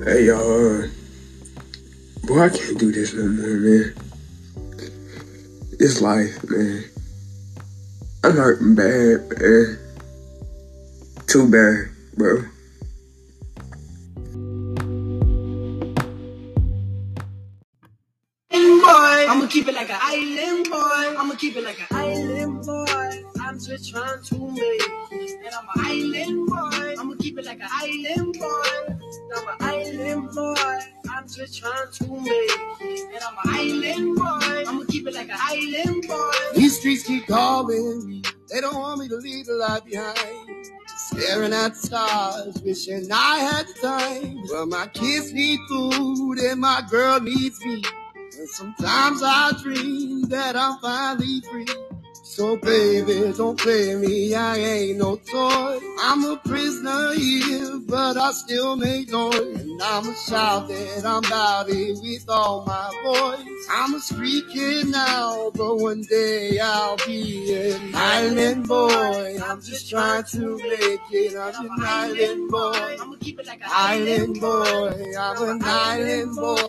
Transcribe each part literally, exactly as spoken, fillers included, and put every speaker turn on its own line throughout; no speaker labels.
Hey, y'all. Boy, I can't do this no more, man. It's life, man. I'm hurting bad, man. Too bad, bro.
I'ma keep it like an island boy. I'ma keep it like an island boy. I'm just trying to make it. And I'm an island boy. I'ma keep it like an island boy. I'm an island boy. I'm just trying to make it. And I'm an island boy. I'ma keep it like an island boy.
These streets keep calling me. They don't want me to leave the life behind. Staring at the stars, wishing I had the time. Well, my kids need food and my girl needs me. And sometimes I dream that I'm finally free. So baby, don't play me, I ain't no toy. I'm a prisoner here, but I still make noise. And I'ma shout that I'm about it with all my voice. I'm a street kid now, but one day I'll be an island boy. I'm just trying to make it, I'm an island boy.
I'ma keep it like an
Island boy, I'm an island boy.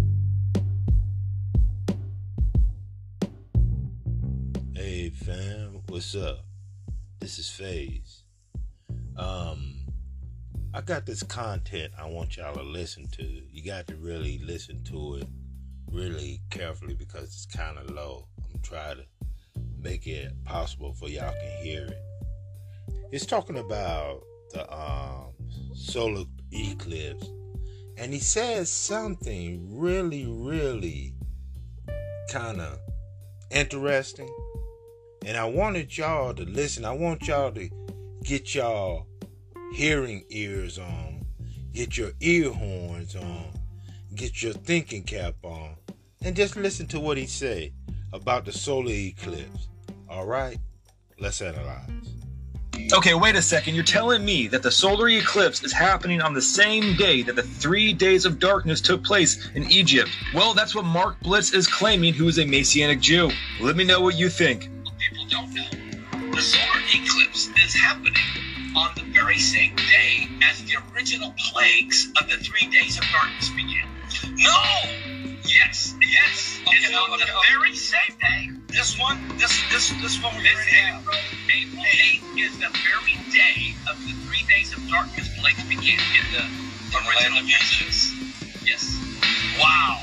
Hey fam, what's up? This is FaZe. Um, I got this content I want y'all to listen to. You got to really listen to it really carefully because it's kind of low. I'm trying to make it possible for y'all can hear it. It's talking about the um, solar eclipse, and he says something really, really kind of interesting. And I wanted y'all to listen. I want y'all to get y'all hearing ears on, get your ear horns on, get your thinking cap on, and just listen to what he said about the solar eclipse. All right? Let's analyze.
Okay, wait a second. You're telling me that the solar eclipse is happening on the same day that the three days of darkness took place in Egypt? Well, that's what Mark Blitz is claiming, who is a Messianic Jew. Let me know what you think.
People don't know. The solar eclipse is happening on the very same day as the original plagues of the three days of darkness began. No! Yes, yes. Okay, it's on okay, the okay. very same day. This one, this this this one we're this April, April eighth is the very day of the three days of darkness plagues began in the original Genesis. Yes. Wow.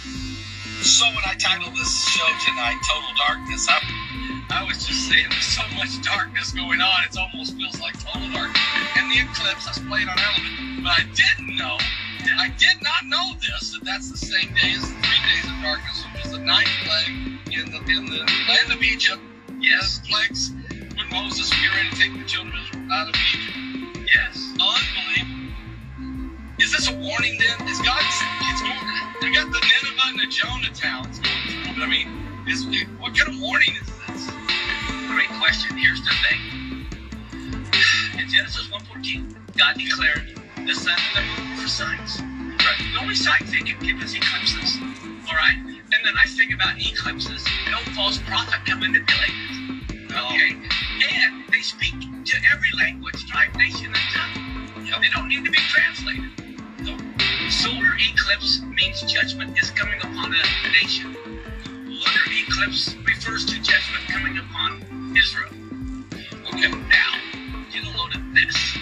So when I titled this show tonight, Total Darkness, I, I was just saying there's so much darkness going on, it almost feels like total darkness. And the eclipse, I was playing on Element, but I didn't know, I did not know this, that that's the same day as the three days of darkness, which is the ninth plague in the, in the land of Egypt. Yes, plagues when Moses was getting ready to take the children of Israel out of Egypt. Yes, unbelievable. Is this a warning then? Is God, it's going, we got the Nineveh and the Jonah towns going through, but I mean, is, what kind of warning is this? Great question. Here's the thing. In Genesis one fourteen, God declared the sun and the moon for signs. Right. The only signs they can give is eclipses. All right? And then I think about eclipses. No false prophet can manipulate it. Okay? And they speak to every language, tribe, nation, and tongue. Yep. They don't need to be translated. No. Solar eclipse means judgment is coming upon a nation. Lunar eclipse refers to judgment coming upon Israel. Okay, now, get a load of this.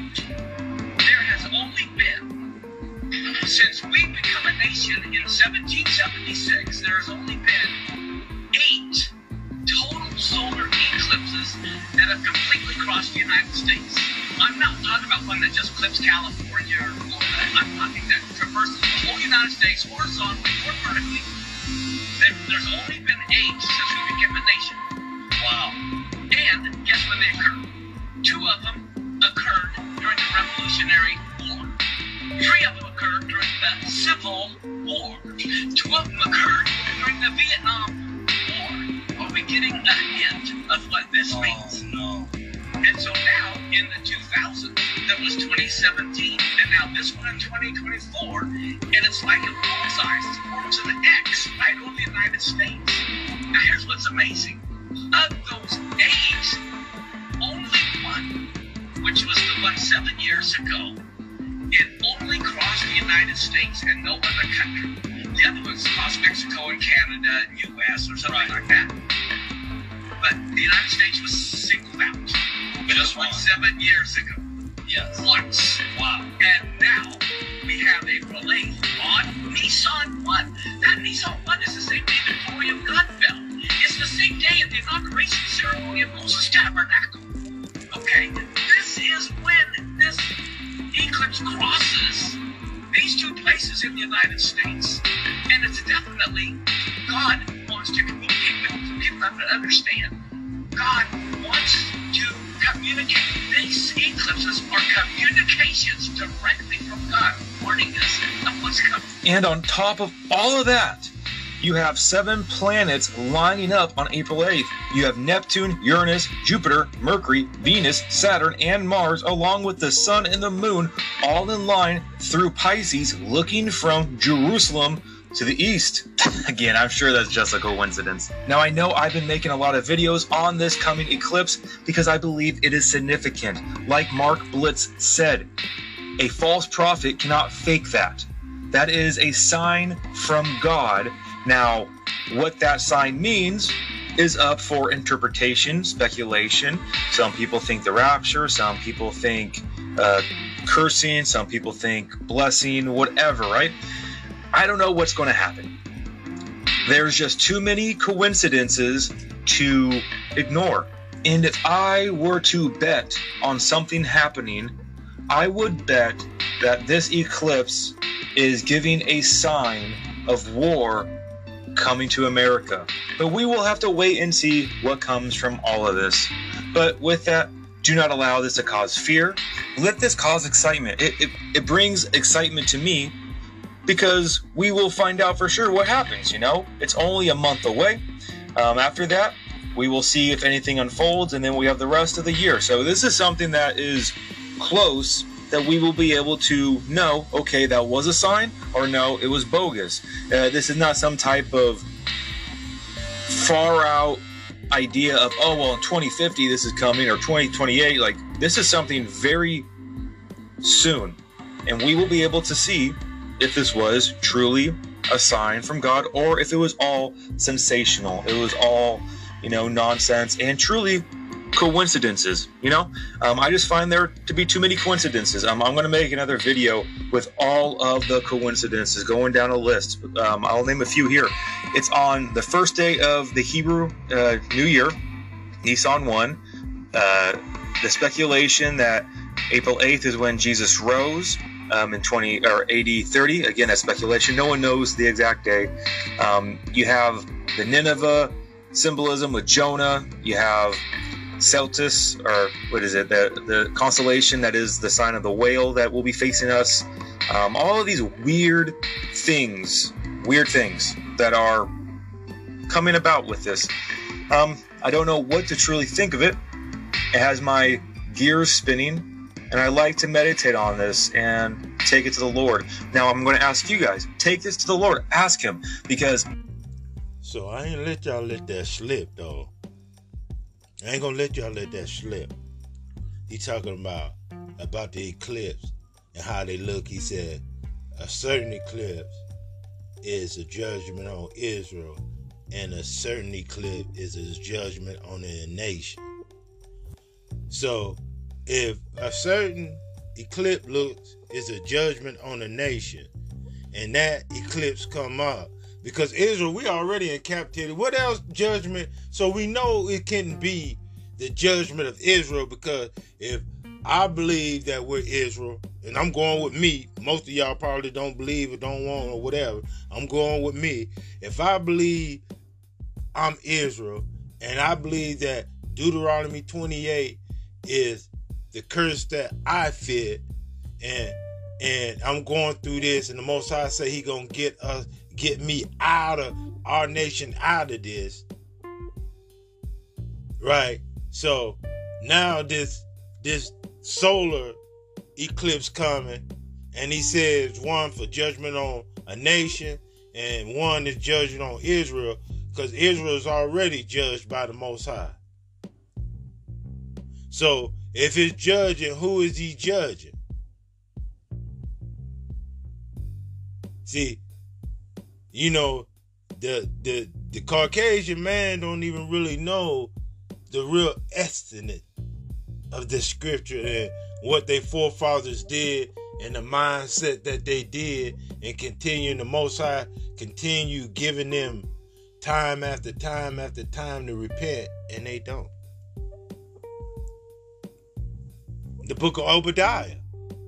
There has only been, since we become a nation in seventeen seventy-six, there has only been eight total solar eclipses that have completely crossed the United States. I'm not talking about one that just clips California or Florida. I'm talking that traverses the whole United States horizontally or vertically. There, there's only been eight since we became a nation. Wow. And guess when they occurred? Two of them occurred during the Revolutionary War. Three of them occurred during the Civil War. Two of them occurred during the Vietnam War. Are we getting a hint of what this oh, means?
No.
And so now, in the two thousands, that was twenty seventeen, and now this one in twenty twenty-four, and it's like a bullseye. It's forms of an X right over the United States. Now here's what's amazing. Of those eight, only one, which was the one seven years ago, it only crossed the United States and no other country. The other ones crossed Mexico and Canada and U S or something like that. But the United States was singled out just like seven years ago. Yes. Once. Wow. And now we have April eighth on Nisan one. That Nisan one is the same day the glory of God fell. It's the same day of the inauguration ceremony of Moses' tabernacle. Okay? This is when this eclipse crosses these two places in the United States. And it's definitely, God wants to communicate with us. People have to understand. God wants to communicate. These eclipses are communications directly from God, warning us of what's coming.
And on top of all of that, you have seven planets lining up on April eighth. You have Neptune, Uranus, Jupiter, Mercury, Venus, Saturn, and Mars, along with the Sun and the Moon, all in line through Pisces, looking from Jerusalem to the east. Again, I'm sure that's just a coincidence. Now, I know I've been making a lot of videos on this coming eclipse because I believe it is significant. Like Mark Blitz said, a false prophet cannot fake that. That is a sign from God. Now, what that sign means is up for interpretation, speculation. Some people think the rapture, some people think uh, cursing, some people think blessing, whatever, right? I don't know what's going to happen. There's just too many coincidences to ignore. And if I were to bet on something happening, I would bet that this eclipse is giving a sign of war coming to America. But we will have to wait and see what comes from all of this. But with that, do not allow this to cause fear. Let this cause excitement. It, it, it brings excitement to me because we will find out for sure what happens, you know? It's only a month away. Um, after that, we will see if anything unfolds, and then we have the rest of the year. So this is something that is close, that we will be able to know, okay, that was a sign, or no, it was bogus. Uh, this is not some type of far out idea of, oh, well, in twenty fifty this is coming, or twenty twenty-eight. Like, this is something very soon, and we will be able to see if this was truly a sign from God, or if it was all sensational. It was all, you know, nonsense and truly coincidences, you know? Um, I just find there to be too many coincidences. Um, I'm going to make another video with all of the coincidences, going down a list. Um, I'll name a few here. It's on the first day of the Hebrew uh, New Year, Nisan one. Uh, the speculation that April eighth is when Jesus rose. Um, in twenty or A D thirty, again, that's speculation. No one knows the exact day. Um, you have the Nineveh symbolism with Jonah. You have Celtus, or what is it? The the constellation that is the sign of the whale that will be facing us. Um, all of these weird things, weird things that are coming about with this. Um, I don't know what to truly think of it. It has my gears spinning. And I like to meditate on this and take it to the Lord. Now I'm going to ask you guys, take this to the Lord. Ask him, because...
So I ain't let y'all let that slip, though. I ain't going to let y'all let that slip. He talking about, about the eclipse and how they look. He said, a certain eclipse is a judgment on Israel, and a certain eclipse is a judgment on the nation. So... if a certain eclipse looks is a judgment on the nation, and that eclipse come up, because Israel, we already in captivity. What else judgment? So we know it can be the judgment of Israel, because if I believe that we're Israel, and I'm going with me, most of y'all probably don't believe or don't want or whatever. I'm going with me. If I believe I'm Israel, and I believe that Deuteronomy twenty-eight is the curse that I fit, and and I'm going through this, and the Most High say he gonna get us, get me out of our nation, out of this, right? So now this this solar eclipse coming, and he says one for judgment on a nation, and one is judgment on Israel, because Israel is already judged by the Most High. So if it's judging, who is he judging? See, you know, the the the Caucasian man don't even really know the real estimate of the scripture and what their forefathers did and the mindset that they did, and continue the Most High continue giving them time after time after time to repent, and they don't. The book of Obadiah.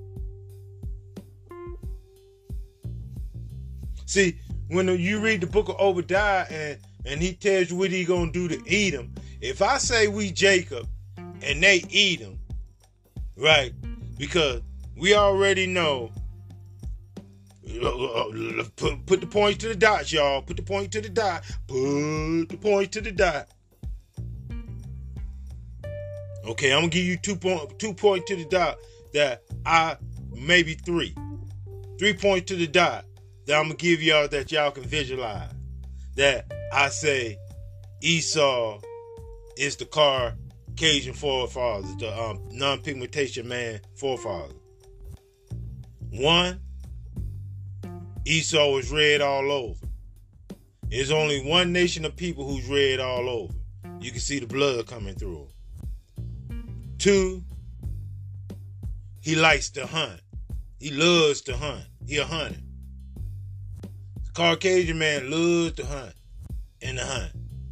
See, when you read the book of Obadiah and, and he tells you what he gonna do to Edom, if I say we Jacob and they Edom, right? Because we already know. Put, put the points to the dots, y'all. Put the point to the dot. Put the point to the dot. Okay, I'm gonna give you two point two point to the dot that I maybe three. Three points to the dot that I'm gonna give y'all that y'all can visualize. That I say Esau is the Caucasian forefather, the um, non-pigmentation man forefather. One, Esau was red all over. There's only one nation of people who's red all over. You can see the blood coming through him. Two, he likes to hunt. He loves to hunt. He a hunter. The Caucasian man loves to hunt and to hunt.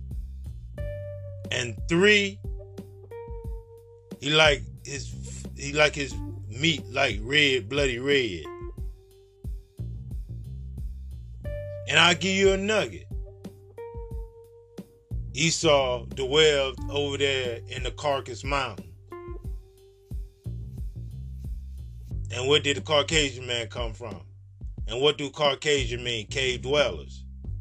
And three, he like his he like his meat like red, bloody red. And I'll give you a nugget. Esau dwelled over there in the Carcass Mountain. And where did the Caucasian man come from? And what do Caucasian mean? Cave dwellers.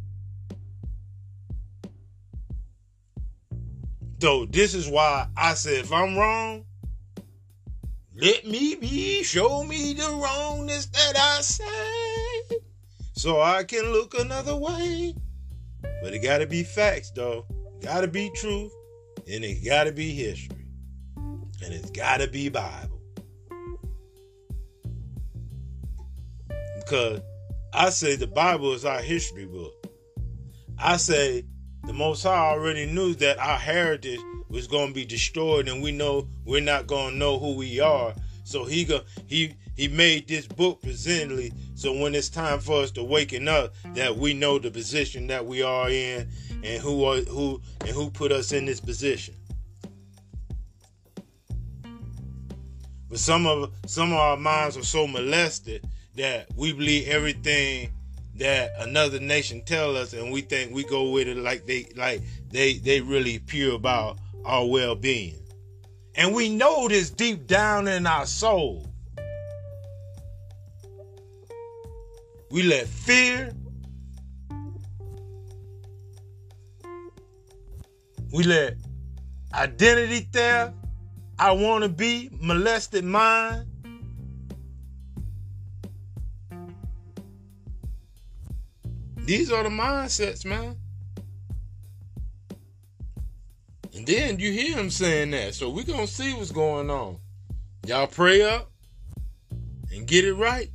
So this is why I said, if I'm wrong, let me be, show me the wrongness that I say, so I can look another way. But it gotta be facts, though. It gotta be truth, and it gotta be history, and it's gotta be Bible. Because I say the Bible is our history book. I say the Most High already knew that our heritage was going to be destroyed, and we know we're not going to know who we are. So he go, he he made this book presently, so when it's time for us to waken up, that we know the position that we are in, and who are who and who put us in this position. But some of some of our minds are so molested that we believe everything that another nation tell us, and we think we go with it like they like they they really pure about our well-being. And we know this deep down in our soul. We let fear, we let identity theft, I want to be molested mind, these are the mindsets, man. And then you hear him saying that. So we're going to see what's going on. Y'all pray up and get it right.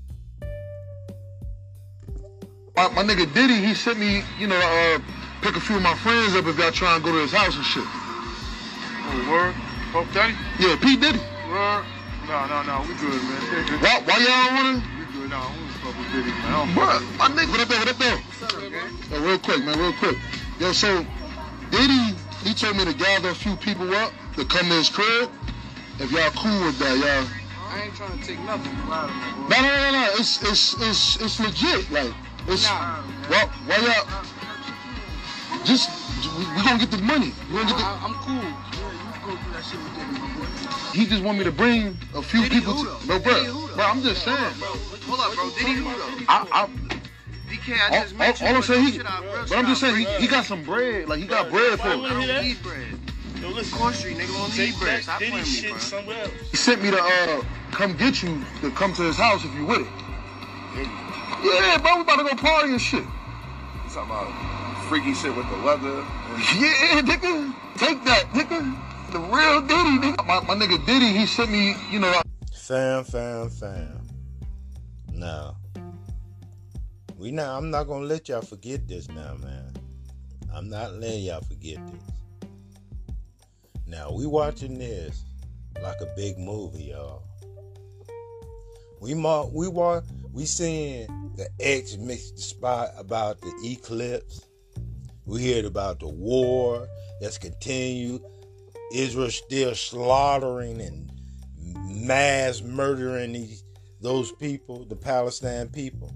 My, my nigga Diddy, he sent me, you know, uh, pick a few of my friends up if y'all try and go to his house and shit.
Oh, word? Puff Daddy?
Yeah, P. Diddy.
Word? No, no, no, we good, man.
Why, why y'all want to?
We good, no, we fuck with Diddy, man.
Bruh, my nigga, what up there, what up there?
What's up, man?
Yo, real quick, man, real quick. Yo, so, Diddy, he told me to gather a few people up to come to his crib. If y'all cool with that, y'all.
I ain't trying to take nothing out of me,
No, no, no, no, it's, it's, it's, it's legit, like, it's,
Nah,
well, why y'all, just, we, we gonna get the money. We gonna get the,
I'm cool. Yeah, you can go through that shit with Diddy, my boy.
he just want me to bring a few
Diddy
people
who,
to,
though?
no, bro,
Diddy who, though?
bro, I'm just saying.
Bro, hold up, bro. Diddy who, though?
I, I,
D K, I
all,
just
all,
met you.
all I'm saying, he,
Shit out, bro.
but
Shit
I'm just
out,
saying, he,
bro.
he got some bread, like, he got bread for
I
him.
don't need bread.
Yo, listen,
Court Street, nigga, don't need bread. Stop playing with me, bro.
somewhere else.
He sent me to, uh, come get you, to come to his house if you with it. Yeah, bro, we about to go party and shit.
You talking about freaky shit with the leather?
Yeah, nigga. Take that, nigga. The real Diddy, nigga. My, my nigga Diddy, he sent me, you know.
Fam, fam, fam. Now, We not, I'm not gonna let y'all forget this now, man. I'm not letting y'all forget this. Now, we watching this like a big movie, y'all. We ma- we wa- we seeing the X mix the spot about the eclipse. We heard about the war that's continued. Israel still slaughtering and mass murdering these those people, the Palestine people.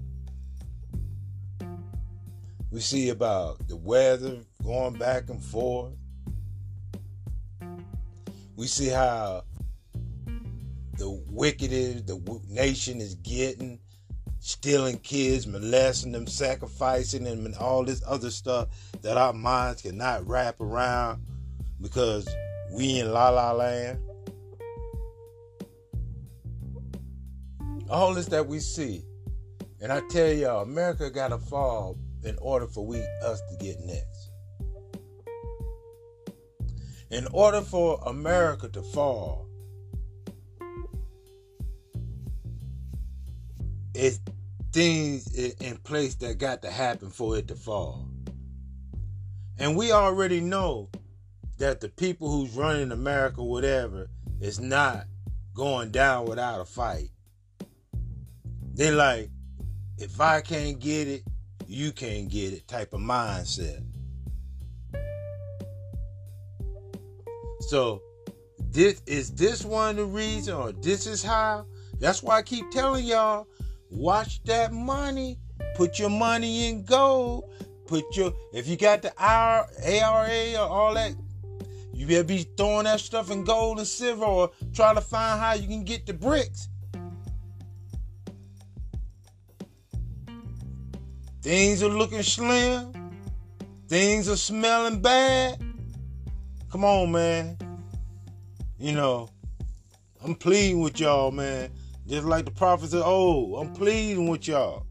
We see about the weather going back and forth. We see how the wicked is, the nation is getting, stealing kids, molesting them, sacrificing them, and all this other stuff that our minds cannot wrap around because we in La La Land. All this that we see. And I tell y'all, America got to fall in order for we us to get next. In order for America to fall, it's things in place that got to happen for it to fall. And we already know that the people who's running America, whatever, is not going down without a fight. They like, if I can't get it, you can't get it type of mindset. So, this is this one of the reasons, or this is how? That's why I keep telling y'all, watch that money. Put your money in gold. Put your, if you got the A R A or all that, you better be throwing that stuff in gold and silver, or try to find how you can get the bricks. Things are looking slim. Things are smelling bad. Come on, man. You know, I'm pleading with y'all, man. Just like the prophets of old, I'm pleading with y'all.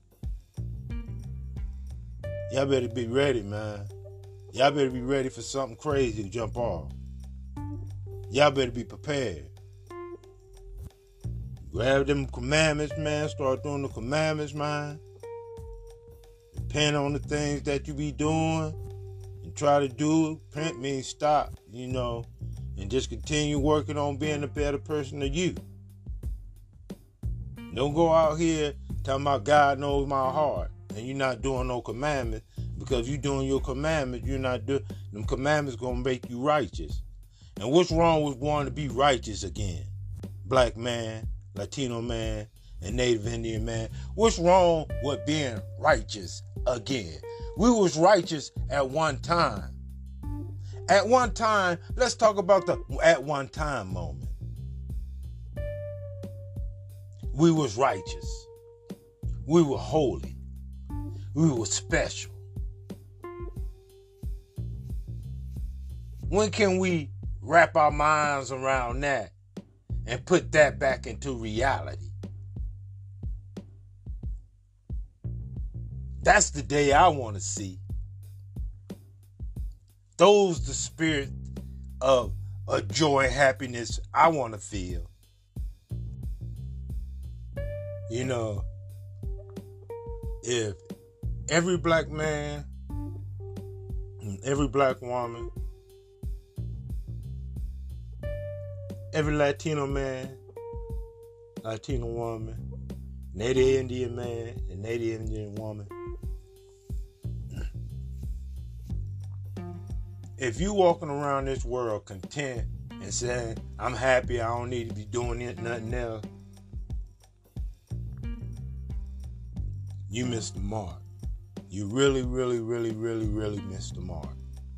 Y'all better be ready, man. Y'all better be ready for something crazy to jump off. Y'all better be prepared. Grab them commandments, man. Start doing the commandments, man. Repent on the things that you be doing and try to do it. Repent means stop, you know, and just continue working on being a better person than you. Don't go out here talking about God knows my heart and you're not doing no commandments, because you doing your commandments, you're not doing them commandments gonna make you righteous. And what's wrong with wanting to be righteous again? Black man, Latino man, and Native Indian man. What's wrong with being righteous again? We was righteous at one time. At one time, let's talk about the at one time moment. We was righteous. We were holy. We were special. When can we wrap our minds around that and put that back into reality? That's the day I want to see. Those the spirit of, of joy and happiness I want to feel. You know, if every black man, every black woman, every Latino man, Latino woman, Native Indian man, and Native Indian woman, if you walking around this world content and saying, I'm happy, I don't need to be doing it, nothing else, you missed the mark. You really, really, really, really, really missed the mark.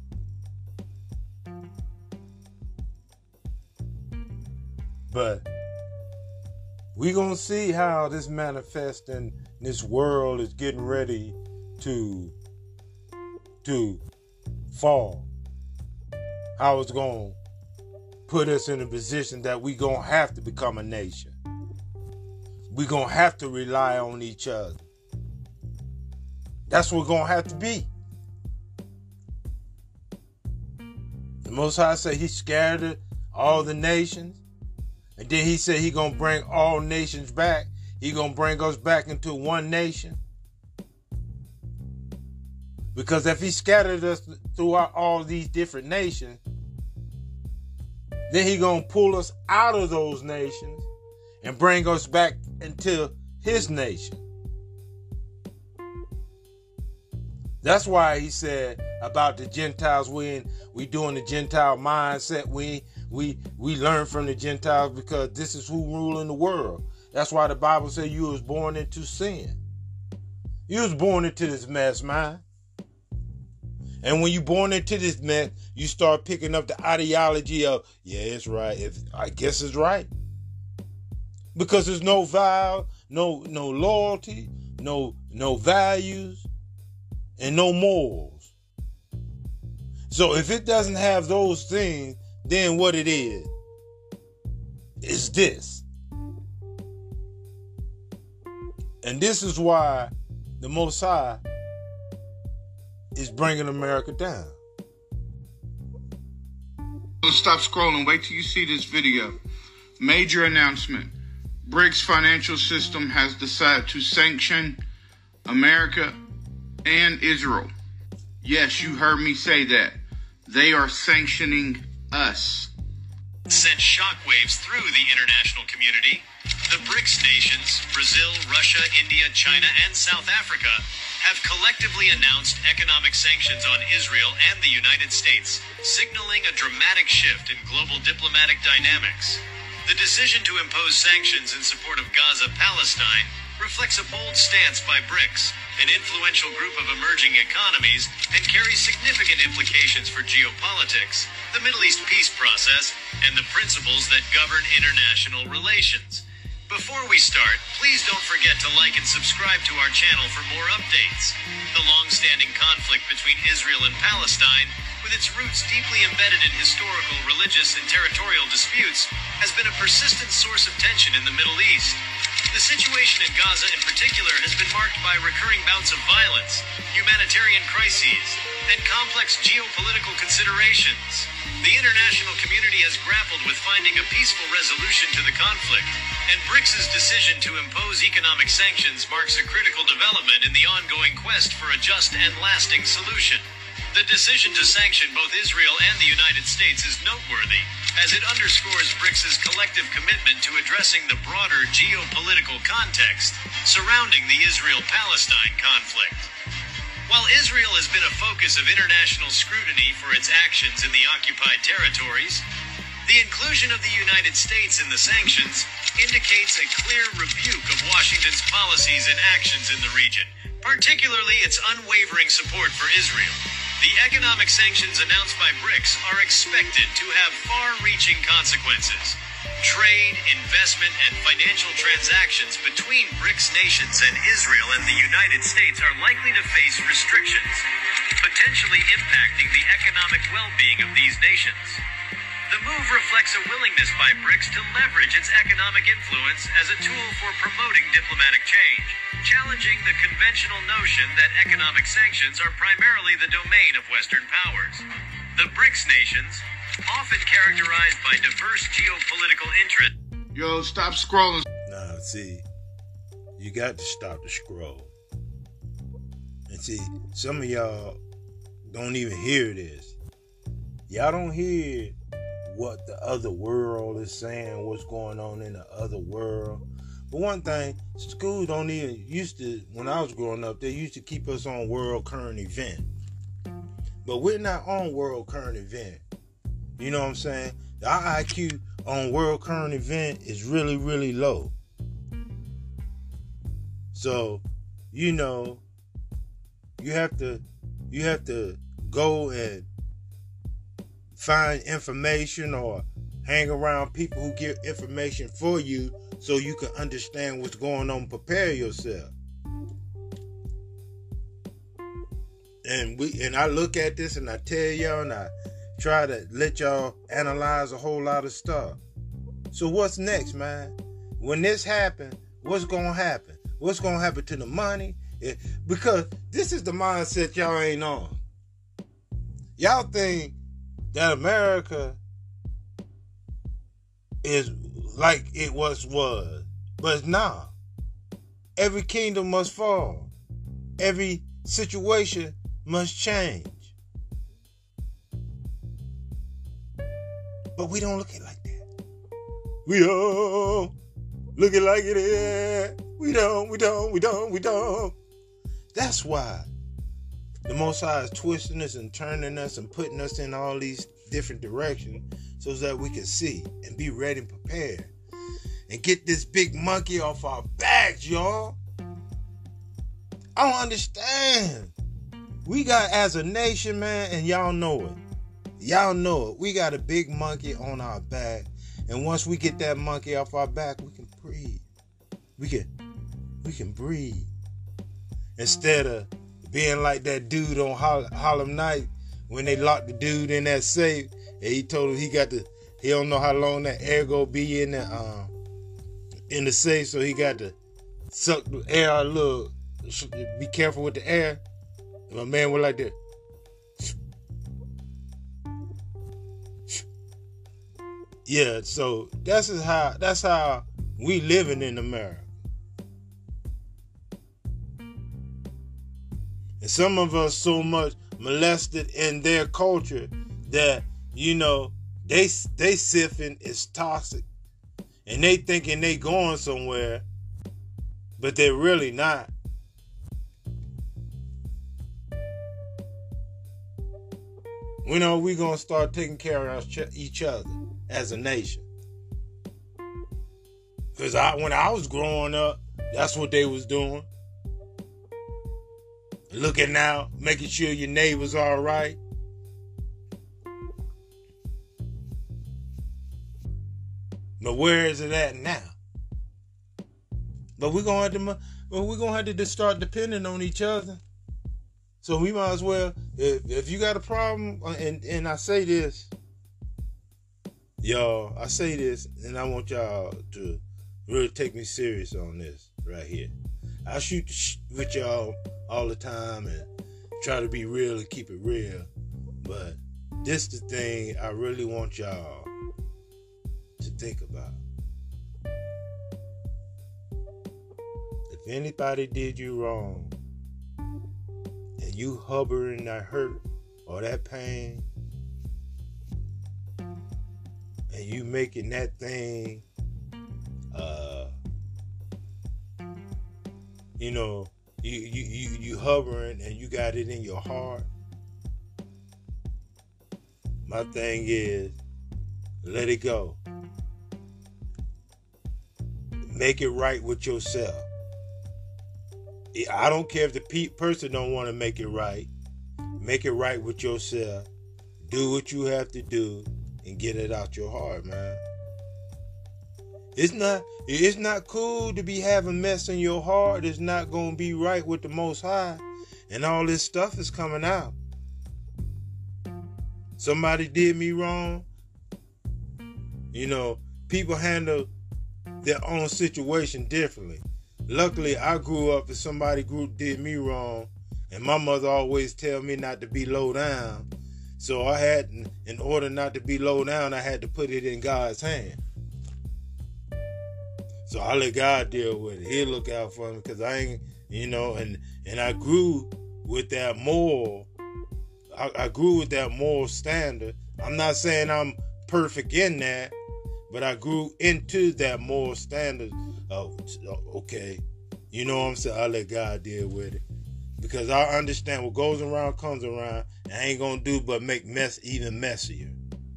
But we're going to see how this manifests in this world is getting ready to, to fall. How it's going to put us in a position that we're going to have to become a nation. We're going to have to rely on each other. That's what we're going to have to be. The Most High said he scattered all the nations. And then he said he going to bring all nations back. He going to bring us back into one nation. Because if he scattered us throughout all these different nations, then he gonna pull us out of those nations and bring us back into his nation. That's why he said about the Gentiles, we in, we doing the Gentile mindset. We we we learn from the Gentiles because this is who rule in the world. That's why the Bible said you was born into sin. You was born into this mess, man. And when you born into this mess, you start picking up the ideology of, yeah, it's right. If I guess it's right. Because there's no vow, no no loyalty, no no values, and no morals. So if it doesn't have those things, then what it is is this. And this is why the Most High is bringing America down.
Stop scrolling. Wait till you see this video. Major announcement. BRICS financial system has decided to sanction America and Israel. Yes, you heard me say that. They are sanctioning us.
Sent shockwaves through the international community. The BRICS nations, Brazil, Russia, India, China, and South Africa, have collectively announced economic sanctions on Israel and the United States, signaling a dramatic shift in global diplomatic dynamics. The decision to impose sanctions in support of Gaza, Palestine, reflects a bold stance by BRICS, an influential group of emerging economies, and carries significant implications for geopolitics, the Middle East peace process, and the principles that govern international relations. Before we start, please don't forget to like and subscribe to our channel for more updates. The long-standing conflict between Israel and Palestine, with its roots deeply embedded in historical, religious, and territorial disputes, has been a persistent source of tension in the Middle East. The situation in Gaza in particular has been marked by recurring bouts of violence, humanitarian crises, and complex geopolitical considerations. The international community has grappled with finding a peaceful resolution to the conflict, and BRICS' decision to impose economic sanctions marks a critical development in the ongoing quest for a just and lasting solution. The decision to sanction both Israel and the United States is noteworthy, as it underscores BRICS' collective commitment to addressing the broader geopolitical context surrounding the Israel-Palestine conflict. While Israel has been a focus of international scrutiny for its actions in the occupied territories, the inclusion of the United States in the sanctions indicates a clear rebuke of Washington's policies and actions in the region, particularly its unwavering support for Israel. The economic sanctions announced by BRICS are expected to have far-reaching consequences. Trade, investment, and financial transactions between BRICS nations and Israel and the United States are likely to face restrictions, potentially impacting the economic well-being of these nations. The move reflects a willingness by BRICS to leverage its economic influence as a tool for promoting diplomatic change, challenging the conventional notion that economic sanctions are primarily the domain of Western powers. The BRICS nations, often characterized by diverse geopolitical interests.
Yo, stop scrolling.
Nah, see, you got to stop the scroll. And see, some of y'all don't even hear this. Y'all don't hear what the other world is saying, what's going on in the other world. But one thing, schools don't even, used to, when I was growing up, they used to keep us on world current event. But we're not on world current event. You know what I'm saying? Our I Q on world current event is really, really low. So, you know, you have to, you have to go and find information or hang around people who give information for you so you can understand what's going on, prepare yourself. And we and I look at this and I tell y'all and I try to let y'all analyze a whole lot of stuff. So what's next, man? When this happens, what's gonna happen? What's gonna happen to the money? It, because this is the mindset y'all ain't on. Y'all think that America is like it was was. But it's not. Every kingdom must fall. Every situation must change. But we don't look at it like that. We don't look at it like it is. We don't, we don't, we don't, we don't. That's why the Most High is twisting us and turning us and putting us in all these different directions so that we can see and be ready and prepared and get this big monkey off our backs, y'all. I don't understand. We got, as a nation, man, and y'all know it. Y'all know it. We got a big monkey on our back. And once we get that monkey off our back, we can breathe. We can, we can breathe. Instead of being like that dude on Harlem Night when they locked the dude in that safe and he told him he got to, he don't know how long that air gonna be in the um in the safe, so he got to suck the air out a little. Be careful with the air. And my man was like that. Yeah, so that's how that's how we living in America. And some of us so much molested in their culture that, you know, they they sipping is toxic. And they thinking they going somewhere, but they're really not. When are we going to start taking care of each other as a nation? Because I, when I was growing up, that's what they was doing. Looking out, making sure your neighbor's all right. But where is it at now? But we're gonna have to, well, we're gonna have to just start depending on each other. So we might as well, if if you got a problem, and and I say this, y'all, I say this, and I want y'all to really take me serious on this right here. I shoot the sh- with y'all all the time and try to be real and keep it real, but this the thing I really want y'all to think about. If anybody did you wrong and you harboring that hurt or that pain and you making that thing uh you know you you you, you hovering and you got it in your heart, my thing is, let it go. Make it right with yourself. I don't care if the pe- person don't want to make it right. Make it right with yourself. Do what you have to do and get it out your heart, man. It's not it's not cool to be having mess in your heart. It's not going to be right with the Most High. And all this stuff is coming out. Somebody did me wrong. You know, people handle their own situation differently. Luckily, I grew up and somebody grew, did me wrong, and my mother always tell me not to be low down. So I had, in order not to be low down, I had to put it in God's hand. So I let God deal with it. He'll look out for me because I ain't, you know, and, and I grew with that moral, I, I grew with that moral standard. I'm not saying I'm perfect in that, but I grew into that moral standard of, okay, you know what I'm saying? I let God deal with it. Because I understand what goes around comes around, and I ain't gonna do but make mess even messier.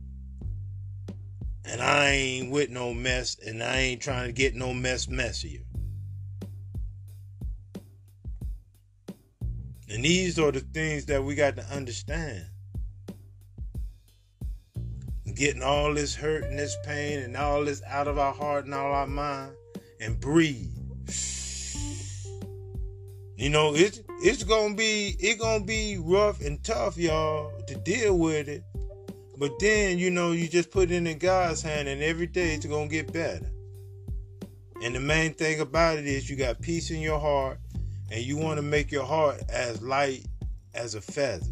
And I ain't with no mess, and I ain't trying to get no mess messier. And these are the things that we got to understand. Getting all this hurt and this pain and all this out of our heart and all our mind, and breathe. You know, it's it's gonna be it gonna be rough and tough, y'all, to deal with it. But then, you know, you just put it in God's hand, and every day it's gonna get better. And the main thing about it is you got peace in your heart, and you want to make your heart as light as a feather.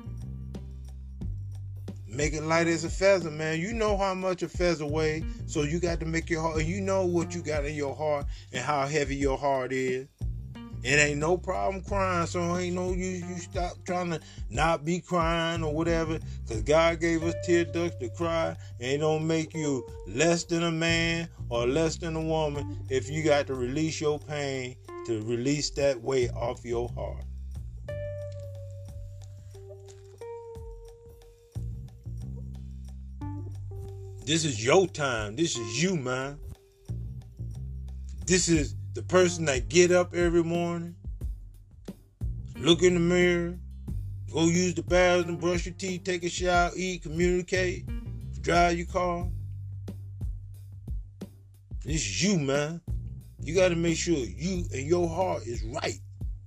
Make it light as a feather, man. You know how much a feather weighs, so you got to make your heart. You know what you got in your heart and how heavy your heart is. It ain't no problem crying, so ain't no use you stop trying to not be crying or whatever, because God gave us tear ducts to cry, and it don't make you less than a man or less than a woman if you got to release your pain, to release that weight off your heart. This is your time. This is you, man. This is the person that get up every morning, look in the mirror, go use the bathroom, brush your teeth, take a shower, eat, communicate, drive your car. This is you, man. You got to make sure you and your heart is right.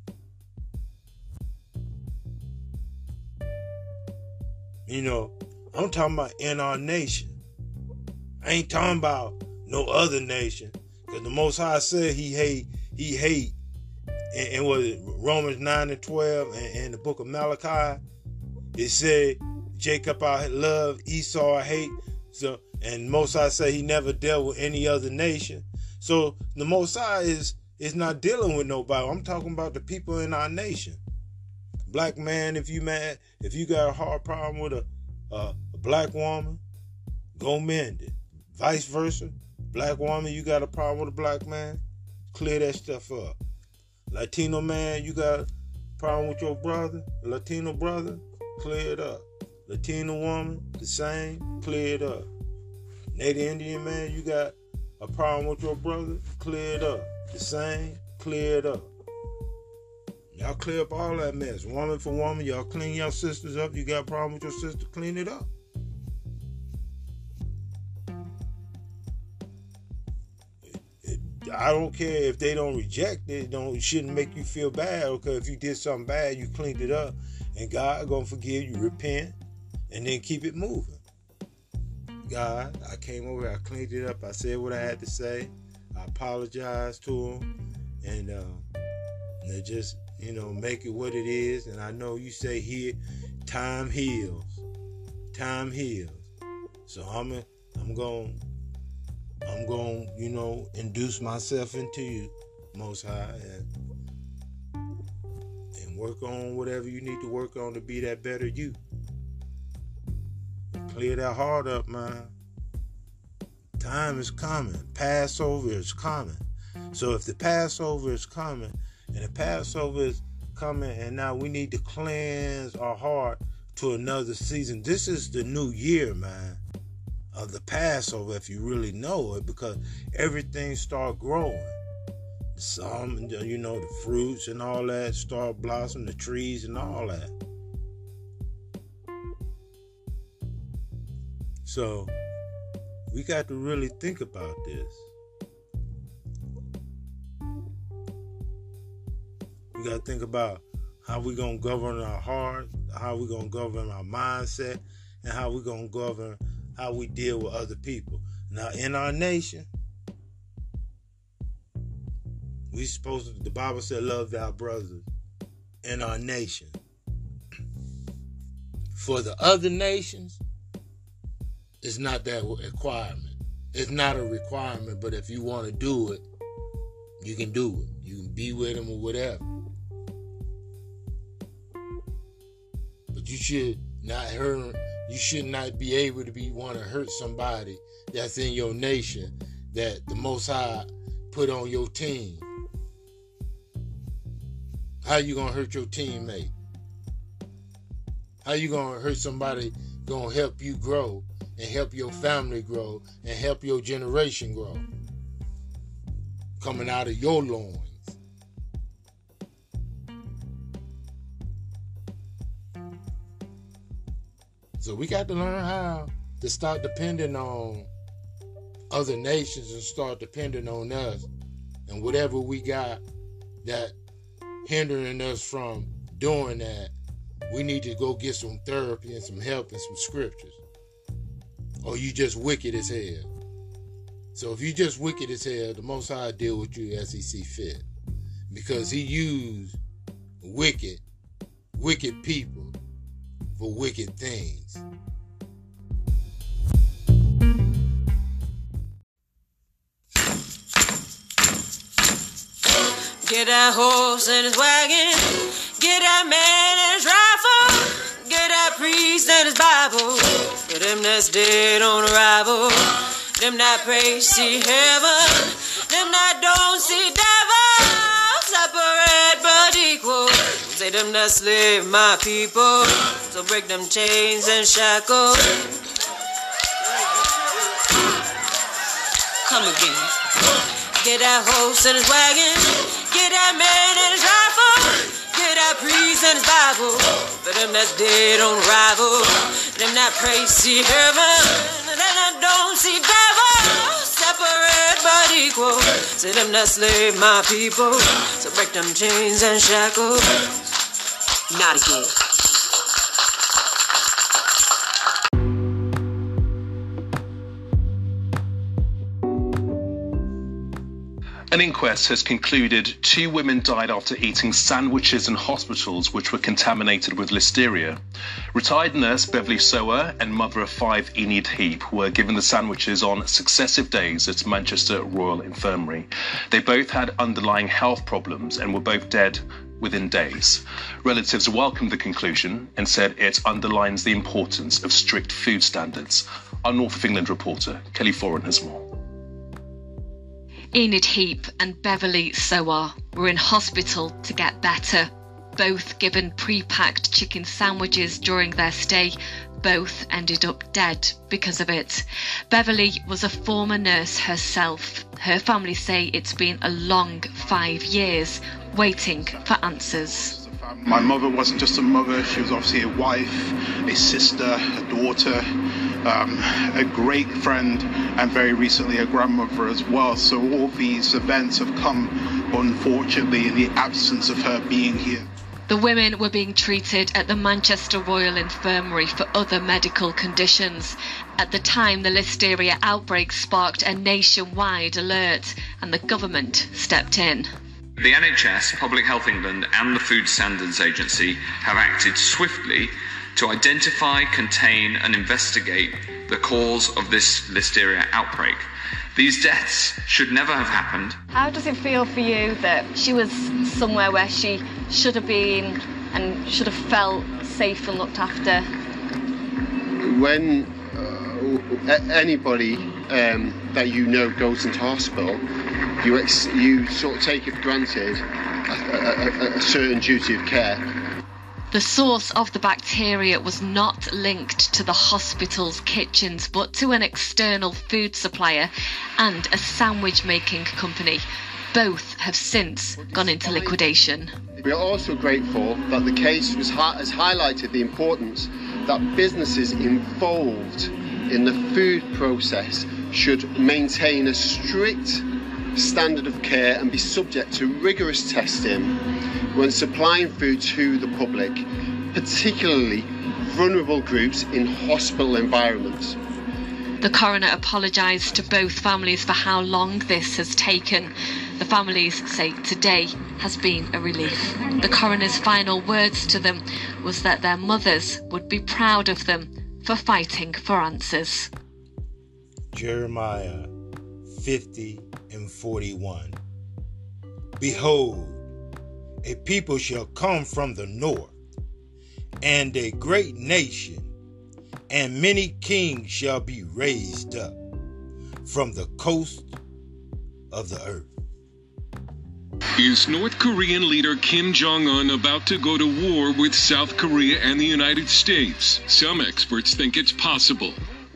You know, I'm talking about in our nation. I ain't talking about no other nation. Because the Most High said he hate, he hate, and, and was it Romans nine and twelve, and, and the book of Malachi, it said Jacob I love, Esau I hate. So, and Most High said he never dealt with any other nation. So the Most High is is not dealing with nobody. I'm talking about the people in our nation. Black man, if you mad, if you got a hard problem with a, a, a black woman, go mend it. Vice versa. Black woman, you got a problem with a black man, clear that stuff up. Latino man, you got a problem with your brother, Latino brother, clear it up. Latino woman, the same, clear it up. Native Indian man, you got a problem with your brother, clear it up. The same, clear it up. Y'all clear up all that mess. Woman for woman, y'all clean your sisters up. You got a problem with your sister, clean it up. I don't care if they don't reject it. Don't it shouldn't make you feel bad. Okay, if you did something bad, you cleaned it up, and God gonna forgive you. Repent, and then keep it moving. God, I came over, I cleaned it up. I said what I had to say. I apologized to him, and uh, and just you know make it what it is. And I know you say here, time heals, time heals. So I'm a, I'm going. I'm going to, you know, induce myself into you, Most High, and, and work on whatever you need to work on to be that better you. But clear that heart up, man. Time is coming. Passover is coming. So if the Passover is coming, and the Passover is coming, and now we need to cleanse our heart to another season. This is the new year, man. Of the Passover, if you really know it, because everything start growing. Some, you know, the fruits and all that start blossoming, the trees and all that. So we got to really think about this. We got to think about how we gonna govern our heart, how we gonna govern our mindset, and how we gonna govern how we deal with other people. Now, in our nation, we supposed to, the Bible said, love thy brothers in our nation. For the other nations, it's not that requirement. It's not a requirement, but if you want to do it, you can do it. You can be with them or whatever. But you should not hurt. You should not be able to be want to hurt somebody that's in your nation that the Most High put on your team. How you gonna hurt your teammate? How you gonna hurt somebody gonna help you grow and help your family grow and help your generation grow? Coming out of your loins. So we got to learn how to start depending on other nations and start depending on us and whatever we got that hindering us from doing that, we need to go get some therapy and some help and some scriptures. Or you just wicked as hell. So if you just wicked as hell, the Most High deal with you as he see fit. Because he used wicked, wicked people for wicked things.
Get that horse and his wagon. Get that man and his rifle. Get that priest and his Bible. Get them that's dead on arrival. Them that pray see heaven. Them that don't see devil. Separate but equal. Say them that slave my people. So break them chains and shackles. Come again. Get that horse and his wagon. Get that man and his rifle. Get that priest and his Bible. For them that's dead on arrival. Them that pray see heaven. Them that don't see devil. Separate but equal. Say them that slave my people. So break them chains and shackles. Not again.
An inquest has concluded two women died after eating sandwiches in hospitals which were contaminated with listeria. Retired nurse Beverly Sower and mother of five Enid Heap were given the sandwiches on successive days at Manchester Royal Infirmary. They both had underlying health problems and were both dead within days. Relatives welcomed the conclusion and said it underlines the importance of strict food standards. Our North of England reporter, Kelly Foran, has more.
Enid Heap and Beverly Sower were in hospital to get better. Both given pre-packed chicken sandwiches during their stay. Both ended up dead because of it. Beverly was a former nurse herself. Her family say it's been a long five years waiting for answers.
My mother wasn't just a mother, she was obviously a wife, a sister, a daughter, um, a great friend, and very recently a grandmother as well. So all these events have come, unfortunately, in the absence of her being here.
The women were being treated at the Manchester Royal Infirmary for other medical conditions. At the time, the listeria outbreak sparked a nationwide alert, and the government stepped in.
The N H S, Public Health England and the Food Standards Agency have acted swiftly to identify, contain and investigate the cause of this listeria outbreak. These deaths should never have happened.
How does it feel for you that she was somewhere where she should have been and should have felt safe and looked after?
When uh, anybody um, that you know goes into hospital, You, ex you sort of take it for granted a, a, a certain duty of care.
The source of the bacteria was not linked to the hospital's kitchens, but to an external food supplier and a sandwich making company. Both have since gone into liquidation.
We are also grateful that the case was hi has highlighted the importance that businesses involved in the food process should maintain a strict standard of care and be subject to rigorous testing when supplying food to the public, particularly vulnerable groups in hospital environments.
The coroner apologised to both families for how long this has taken. The families say today has been a relief. The coroner's final words to them was that their mothers would be proud of them for fighting for answers.
Jeremiah fifty and forty-one. Behold, a people shall come from the north, and a great nation, and many kings shall be raised up from the coast of the earth.
Is North Korean leader Kim Jong-un about to go to war with South Korea and the United States? Some experts think it's possible.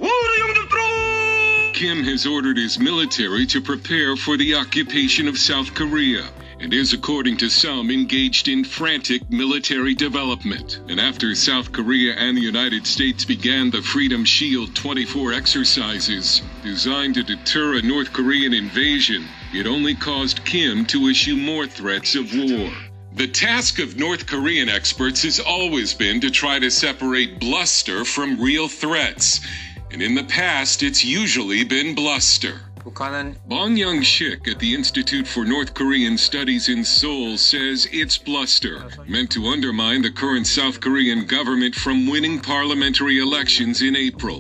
Kim has ordered his military to prepare for the occupation of South Korea and is, according to some, engaged in frantic military development. And after South Korea and the United States began the Freedom Shield twenty-four exercises designed to deter a North Korean invasion, it only caused Kim to issue more threats of war. The task of North Korean experts has always been to try to separate bluster from real threats. And in the past, it's usually been bluster. Bong Young-shik at the Institute for North Korean Studies in Seoul says it's bluster, meant to undermine the current South Korean government from winning parliamentary elections in April.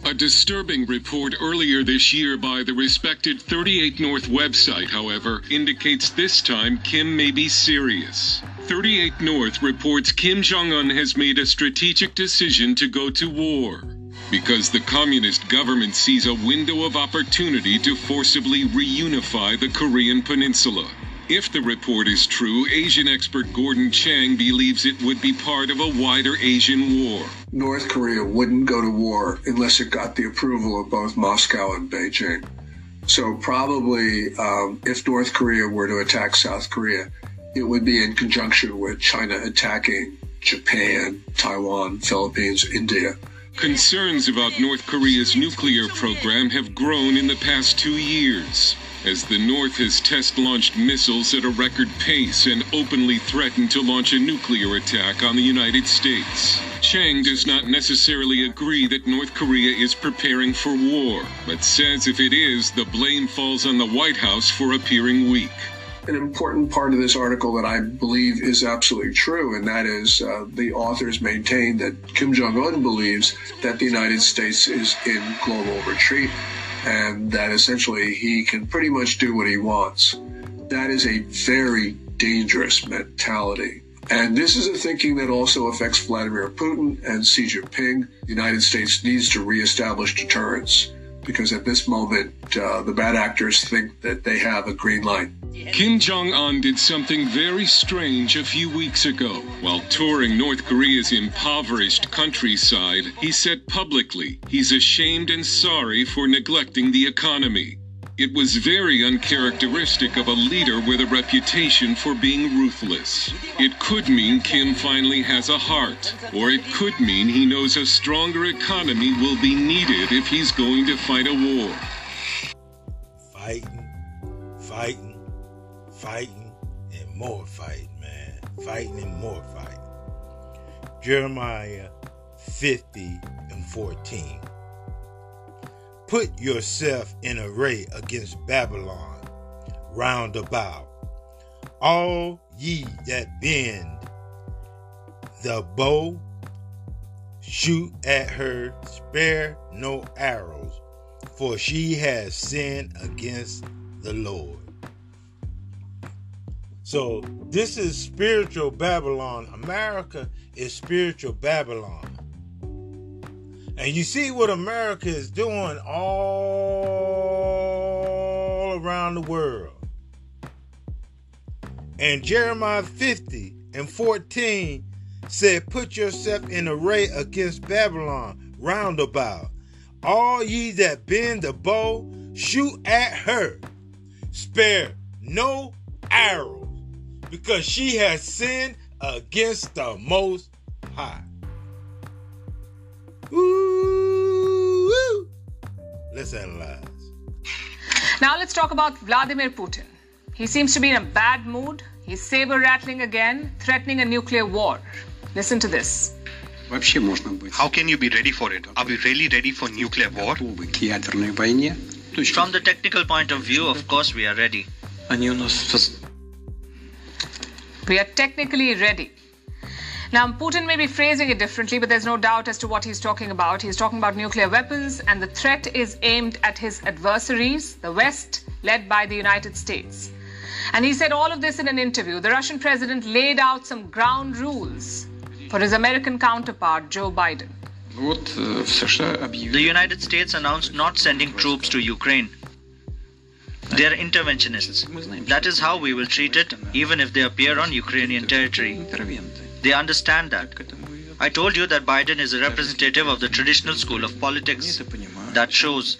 A disturbing report earlier this year by the respected thirty-eight North website, however, indicates this time Kim may be serious. thirty-eight North reports Kim Jong-un has made a strategic decision to go to war because the communist government sees a window of opportunity to forcibly reunify the Korean peninsula. If the report is true, Asian expert Gordon Chang believes it would be part of a wider Asian war.
North Korea wouldn't go to war unless it got the approval of both Moscow and Beijing. So probably um, if North Korea were to attack South Korea, it would be in conjunction with China attacking Japan, Taiwan, Philippines, India.
Concerns about North Korea's nuclear program have grown in the past two years, as the North has test-launched missiles at a record pace and openly threatened to launch a nuclear attack on the United States. Chang does not necessarily agree that North Korea is preparing for war, but says if it is, the blame falls on the White House for appearing weak.
An important part of this article that I believe is absolutely true, and that is uh, the authors maintain that Kim Jong-un believes that the United States is in global retreat and that essentially he can pretty much do what he wants. That is a very dangerous mentality. And this is a thinking that also affects Vladimir Putin and Xi Jinping. The United States needs to reestablish deterrence because at this moment, uh, the bad actors think that they have a green light.
Kim Jong-un did something very strange a few weeks ago. While touring North Korea's impoverished countryside, he said publicly he's ashamed and sorry for neglecting the economy. It was very uncharacteristic of a leader with a reputation for being ruthless. It could mean Kim finally has a heart, or it could mean he knows a stronger economy will be needed if he's going to fight a war.
Fighting, fighting, fighting, and more fighting, man. Fighting and more fighting. Jeremiah fifty and fourteen. Put yourself in array against Babylon round about. All ye that bend the bow, shoot at her, spare no arrows, for she has sinned against the Lord. So this is spiritual Babylon. America is spiritual Babylon. And you see what America is doing all around the world. And Jeremiah fifty and fourteen said, put yourself in array against Babylon round about. All ye that bend the bow, shoot at her. Spare no arrows, because she has sinned against the Most High. Ooh, let's analyze.
Now let's talk about Vladimir Putin. He seems to be in a bad mood. He's saber-rattling again, threatening a nuclear war. Listen to this.
How can you be ready for it? Are we really ready for nuclear war?
From the technical point of view, of course we are ready.
We are technically ready. Now, Putin may be phrasing it differently, but there's no doubt as to what he's talking about. He's talking about nuclear weapons, and the threat is aimed at his adversaries, the West, led by the United States. And he said all of this in an interview. The Russian president laid out some ground rules for his American counterpart, Joe Biden.
The United States announced not sending troops to Ukraine. They are interventionists. That is how we will treat it, even if they appear on Ukrainian territory. They understand that. I told you that Biden is a representative of the traditional school of politics. That shows.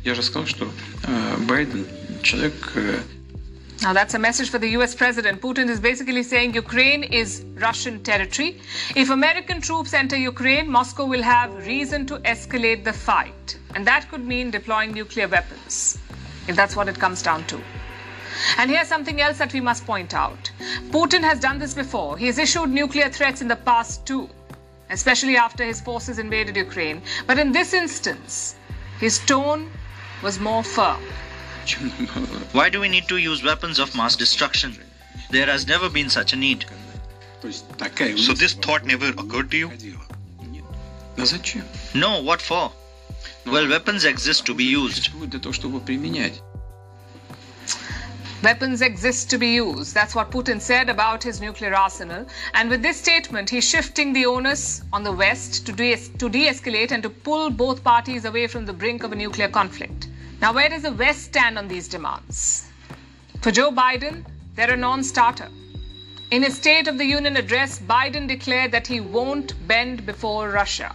Now that's a message for the U S president. Putin is basically saying Ukraine is Russian territory. If American troops enter Ukraine, Moscow will have reason to escalate the fight. And that could mean deploying nuclear weapons, if that's what it comes down to. And here's something else that we must point out. Putin has done this before. He has issued nuclear threats in the past too, especially after his forces invaded Ukraine. But in this instance, his tone was more firm.
Why do we need to use weapons of mass destruction? There has never been such a need.
So this thought never occurred to you?
No, what for? Well, weapons exist to be used.
Weapons exist to be used. That's what Putin said about his nuclear arsenal. And with this statement, he's shifting the onus on the West to de- to de-escalate and to pull both parties away from the brink of a nuclear conflict. Now, where does the West stand on these demands? For Joe Biden, they're a non-starter. In his State of the Union address, Biden declared that he won't bend before Russia.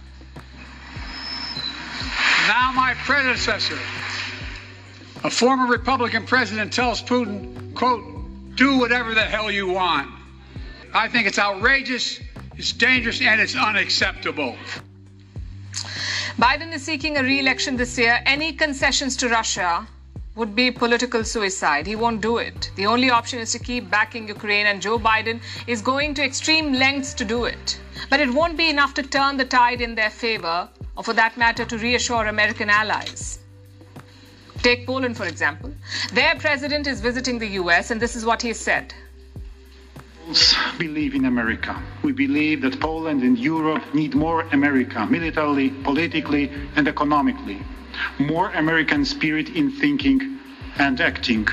Now my predecessor, a former Republican president, tells Putin, quote, do whatever the hell you want. I think it's outrageous, it's dangerous, and it's unacceptable.
Biden is seeking a re-election this year. Any concessions to Russia would be political suicide. He won't do it. The only option is to keep backing Ukraine, and Joe Biden is going to extreme lengths to do it. But it won't be enough to turn the tide in their favor, or for that matter, to reassure American allies. Take Poland, for example. Their president is visiting the U S, and this is what he said.
Believe in America. We believe that Poland and Europe need more America, militarily, politically, and economically. More American spirit in thinking and acting.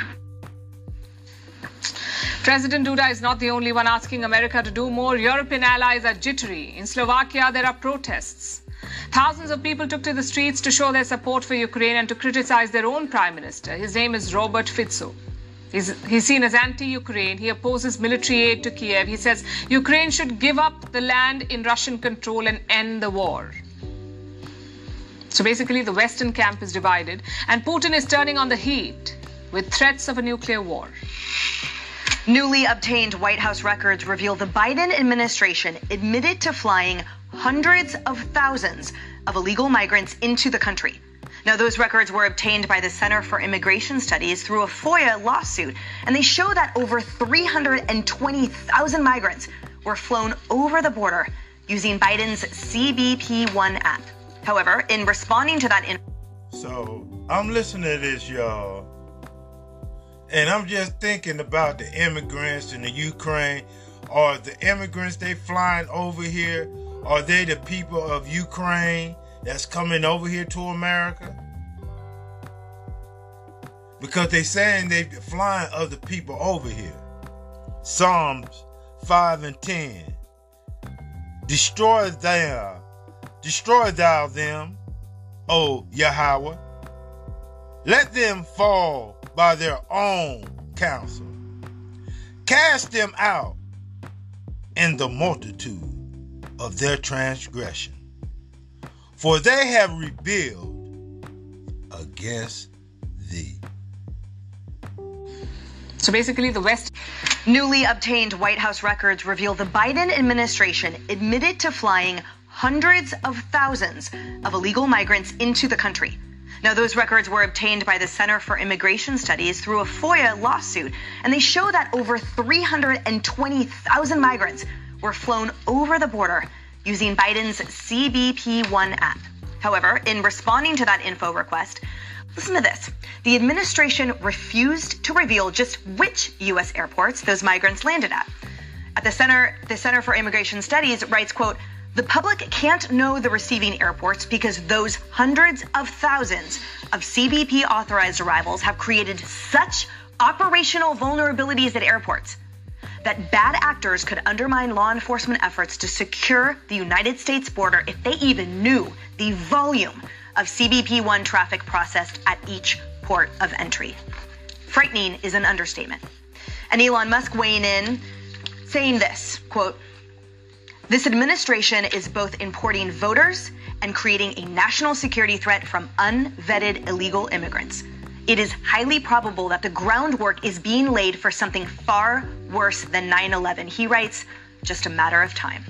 President Duda is not the only one asking America to do more. European allies are jittery. In Slovakia, there are protests. Thousands of people took to the streets to show their support for Ukraine and to criticize their own prime minister. His name is Robert Fico. He's, he's seen as anti-Ukraine. He opposes military aid to Kiev. He says Ukraine should give up the land in Russian control and end the war. So basically, the Western camp is divided, and Putin is turning on the heat with threats of a nuclear war.
Newly obtained White House records reveal the Biden administration admitted to flying hundreds of thousands of illegal migrants into the country. Now, those records were obtained by the Center for Immigration Studies through a FOIA lawsuit, and they show that over three hundred twenty thousand migrants were flown over the border using Biden's C B P one app. However, in responding to that... In-
so, I'm listening to this, y'all, and I'm just thinking about the immigrants in the Ukraine. Are the immigrants they flying over here, are they the people of Ukraine that's coming over here to America? Because they saying they flying other people over here. Psalms five and ten. Destroy thou, destroy thou them, O Yahweh. Let them fall by their own counsel. Cast them out in the multitude of their transgression. For they have rebelled against thee.
So basically, the West...
Newly obtained White House records reveal the Biden administration admitted to flying hundreds of thousands of illegal migrants into the country. Now, those records were obtained by the Center for Immigration Studies through a FOIA lawsuit, and they show that over three hundred twenty thousand migrants were flown over the border using Biden's C B P one app. However, in responding to that info request, listen to this. The administration refused to reveal just which U S airports those migrants landed at. At the Center, the Center for Immigration Studies writes, quote, the public can't know the receiving airports because those hundreds of thousands of C B P authorized arrivals have created such operational vulnerabilities at airports that bad actors could undermine law enforcement efforts to secure the United States border if they even knew the volume of C B P one traffic processed at each port of entry. Frightening is an understatement. And Elon Musk weighing in, saying this, quote, this administration is both importing voters and creating a national security threat from unvetted illegal immigrants. It is highly probable that the groundwork is being laid for something far worse than nine eleven. He writes, just a matter of time.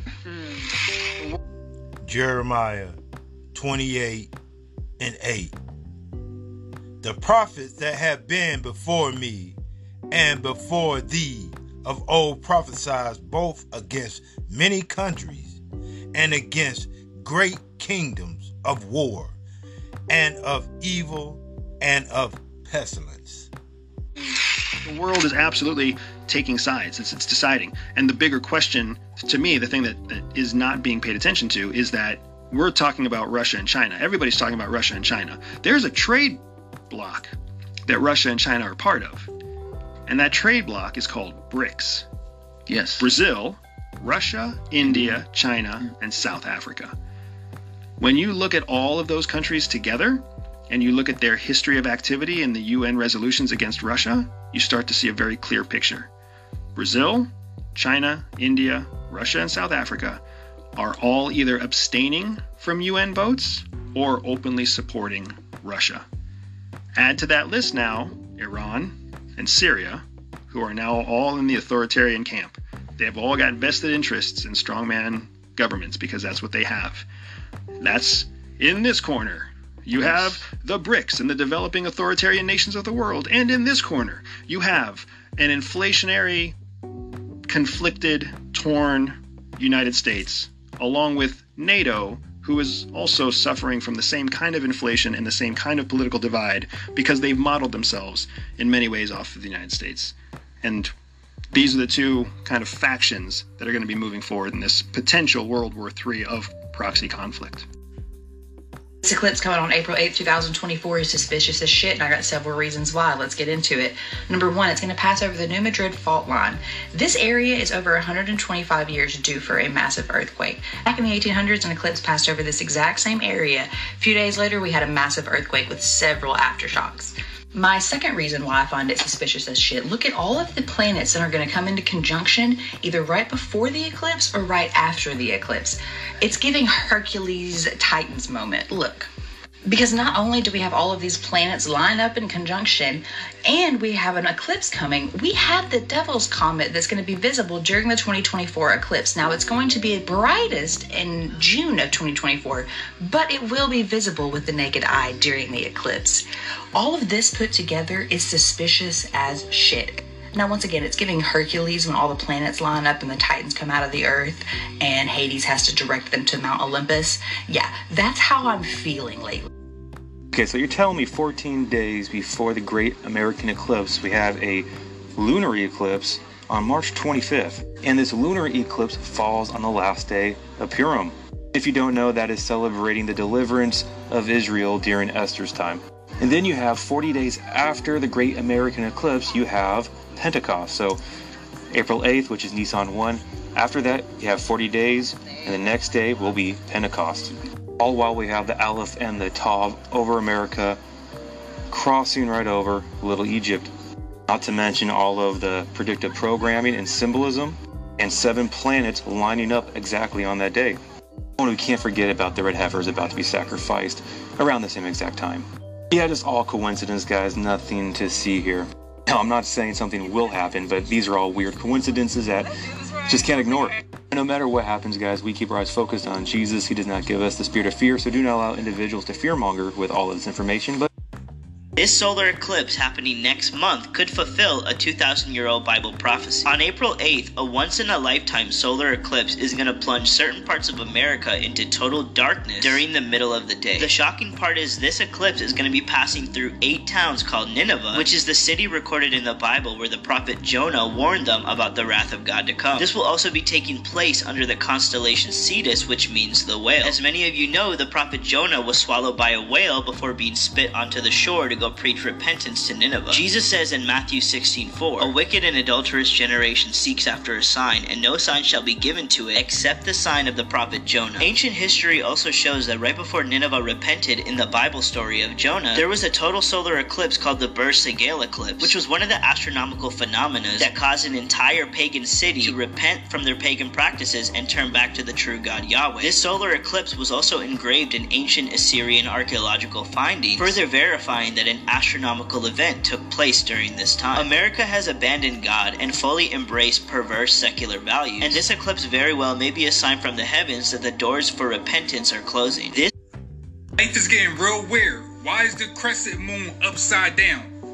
Jeremiah twenty-eight and eight. The prophets that have been before me and before thee of old prophesied both against many countries and against great kingdoms of war and of evil and of pestilence.
The world is absolutely taking sides. It's, it's deciding. And the bigger question, to me, the thing that, that is not being paid attention to is that we're talking about Russia and China. Everybody's talking about Russia and China. There's a trade bloc that Russia and China are part of. And that trade bloc is called BRICS.
Yes.
Brazil, Russia, India, China, and South Africa. When you look at all of those countries together, and you look at their history of activity in the U N resolutions against Russia, you start to see a very clear picture. Brazil, China, India, Russia, and South Africa are all either abstaining from U N votes or openly supporting Russia. Add to that list now Iran and Syria, who are now all in the authoritarian camp. They have all got vested interests in strongman governments because that's what they have. That's in this corner. You have the BRICS and the developing authoritarian nations of the world. And in this corner, you have an inflationary, conflicted, torn United States, along with NATO, who is also suffering from the same kind of inflation and the same kind of political divide because they've modeled themselves in many ways off of the United States. And these are the two kind of factions that are going to be moving forward in this potential World War Three of proxy conflict.
This eclipse coming on April eighth, two thousand twenty-four is suspicious as shit, and I got several reasons why. Let's get into it. Number one, it's going to pass over the New Madrid fault line. This area is over one hundred twenty-five years due for a massive earthquake. Back in the eighteen hundreds, an eclipse passed over this exact same area. A few days later, we had a massive earthquake with several aftershocks. My second reason why I find it suspicious as shit, look at all of the planets that are going to come into conjunction either right before the eclipse or right after the eclipse. It's giving Hercules Titans moment. Look. Because not only do we have all of these planets line up in conjunction and we have an eclipse coming, we have the Devil's Comet that's going to be visible during the twenty twenty-four eclipse. Now, it's going to be brightest in June of twenty twenty-four, but it will be visible with the naked eye during the eclipse. All of this put together is suspicious as shit. Now, once again, it's giving Hercules when all the planets line up and the Titans come out of the earth and Hades has to direct them to Mount Olympus. Yeah, that's how I'm feeling lately.
Okay, so you're telling me fourteen days before the Great American Eclipse, we have a lunar eclipse on March twenty-fifth. And this lunar eclipse falls on the last day of Purim. If you don't know, that is celebrating the deliverance of Israel during Esther's time. And then you have forty days after the Great American Eclipse, you have Pentecost. So April eighth, which is Nisan one. After that, you have forty days, and the next day will be Pentecost. All while we have the Aleph and the Tav over America, crossing right over Little Egypt. Not to mention all of the predictive programming and symbolism, and seven planets lining up exactly on that day. And we can't forget about the red heifers about to be sacrificed around the same exact time. Yeah, just all coincidence, guys. Nothing to see here. Now, I'm not saying something will happen, but these are all weird coincidences that just can't ignore it. No matter what happens, guys, we keep our eyes focused on Jesus. He does not give us the spirit of fear, so do not allow individuals to fearmonger with all of this information. But
this solar eclipse happening next month could fulfill a two thousand year old Bible prophecy. On April eighth, a once-in-a-lifetime solar eclipse is going to plunge certain parts of America into total darkness during the middle of the day. The shocking part is this eclipse is going to be passing through eight towns called Nineveh, which is the city recorded in the Bible where the prophet Jonah warned them about the wrath of God to come. This will also be taking place under the constellation Cetus, which means the whale. As many of you know, the prophet Jonah was swallowed by a whale before being spit onto the shore to go preach repentance to Nineveh. Jesus says in Matthew sixteen four, "A wicked and adulterous generation seeks after a sign, and no sign shall be given to it except the sign of the prophet Jonah." Ancient history also shows that right before Nineveh repented in the Bible story of Jonah, there was a total solar eclipse called the Beer-Segel eclipse, which was one of the astronomical phenomena that caused an entire pagan city to repent from their pagan practices and turn back to the true God Yahweh. This solar eclipse was also engraved in ancient Assyrian archaeological findings, further verifying that an astronomical event took place during this time. America has abandoned God and fully embraced perverse secular values, and this eclipse very well may be a sign from the heavens that the doors for repentance are closing. This
life is getting real weird. Why is the crescent moon upside down?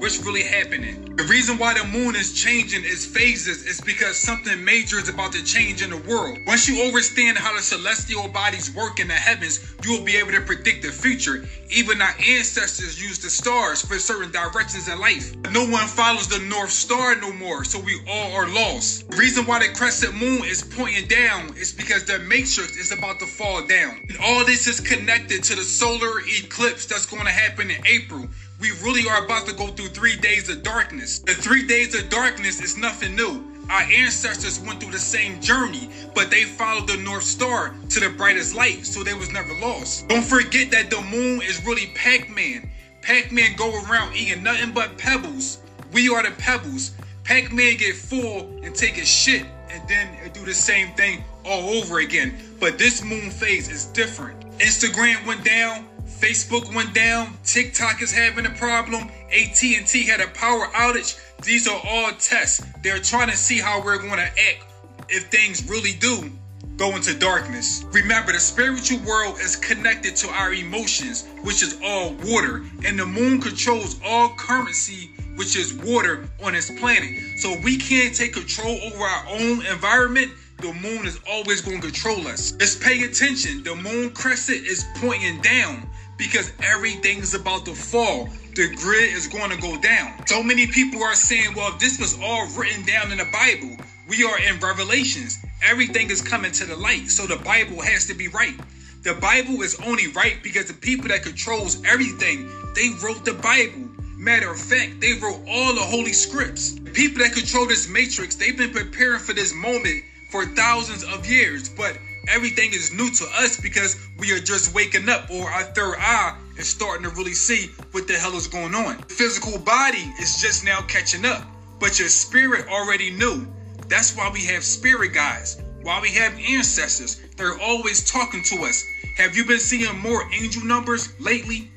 what's really happening. The reason why the moon is changing its phases is because something major is about to change in the world. Once you understand how the celestial bodies work in the heavens, you will be able to predict the future. Even our ancestors used the stars for certain directions in life. No one follows the North Star no more, so we all are lost. The reason why the crescent moon is pointing down is because the matrix is about to fall down. And all this is connected to the solar eclipse that's going to happen in April. We really are about to go through three days of darkness. The three days of darkness is nothing new. Our ancestors went through the same journey, but they followed the North Star to the brightest light, so they was never lost. Don't forget that the moon is really Pac-Man. Pac-Man go around eating nothing but pebbles. We are the pebbles. Pac-Man get full and take a shit, and then it do the same thing all over again. But this moon phase is different. Instagram went down. Facebook went down, TikTok is having a problem, A T and T had a power outage. These are all tests. They're trying to see how we're going to act if things really do go into darkness. Remember, the spiritual world is connected to our emotions, which is all water, and the moon controls all currency, which is water on this planet. So we can't take control over our own environment. The moon is always going to control us. Just pay attention. The moon crescent is pointing down because everything's about to fall. The grid is going to go down. So many people are saying, well, if this was all written down in the Bible, we are in Revelations. Everything is coming to the light, so the Bible has to be right. The Bible is only right because the people that controls everything, they wrote the Bible. Matter of fact, they wrote all the holy scripts. The people that control this matrix, they've been preparing for this moment for thousands of years, but everything is new to us because we are just waking up, or our third eye is starting to really see what the hell is going on. The physical body is just now catching up, but your spirit already knew. That's why we have spirit guides, why we have ancestors. They're always talking to us. Have you been seeing more angel numbers lately?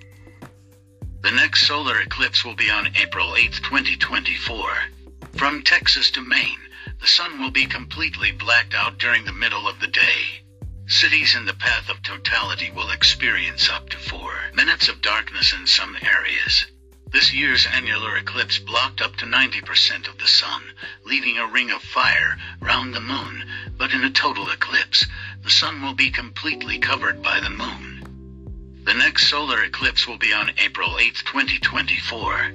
The next solar eclipse will be on April eighth, twenty twenty-four. From Texas to Maine, the sun will be completely blacked out during the middle of the day. Cities in the path of totality will experience up to four minutes of darkness in some areas. This year's annular eclipse blocked up to ninety percent of the sun, leaving a ring of fire round the moon. But in a total eclipse, the sun will be completely covered by the moon. The next solar eclipse will be on April eighth, twenty twenty-four.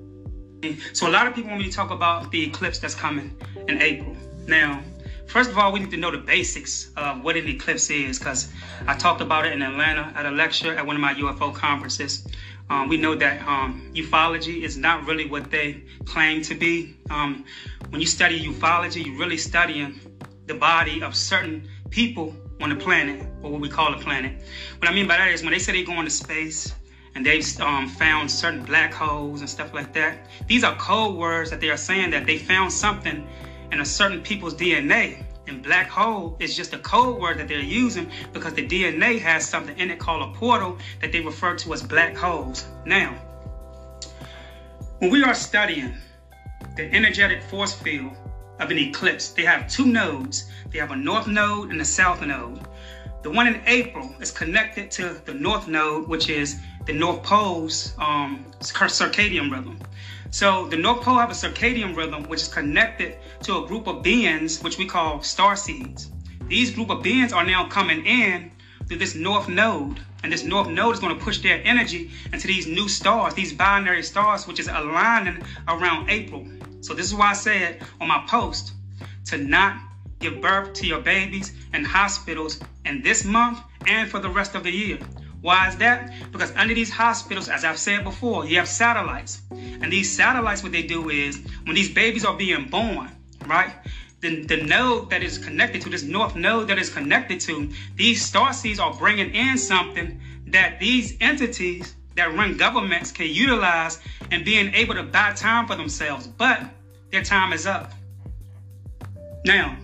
So a lot of people want me to talk about the eclipse that's coming in April. Now, first of all, we need to know the basics of what an eclipse is, because I talked about it in Atlanta at a lecture at one of my U F O conferences. Um, we know that um, ufology is not really what they claim to be. Um, when you study ufology, you're really studying the body of certain people on the planet, or what we call a planet. What I mean by that is when they say they go into space, and they've um, found certain black holes and stuff like that. These are code words that they are saying that they found something in a certain people's D N A. And black hole is just a code word that they're using because the D N A has something in it called a portal that they refer to as black holes. Now, when we are studying the energetic force field of an eclipse, they have two nodes. They have a north node and a south node. The one in April is connected to the north node, which is the North Pole's um, circadian rhythm. So the North Pole have a circadian rhythm, which is connected to a group of beings, which we call starseeds. These group of beings are now coming in through this north node, and this north node is going to push their energy into these new stars, these binary stars, which is aligning around April. So this is why I said on my post to not give birth to your babies in hospitals in this month and for the rest of the year. Why is that? Because under these hospitals, as I've said before, you have satellites. And these satellites, what they do is, when these babies are being born, right, the, the node that is connected to, this north node that is connected to, these starseeds are bringing in something that these entities that run governments can utilize and being able to buy time for themselves. But their time is up. Now,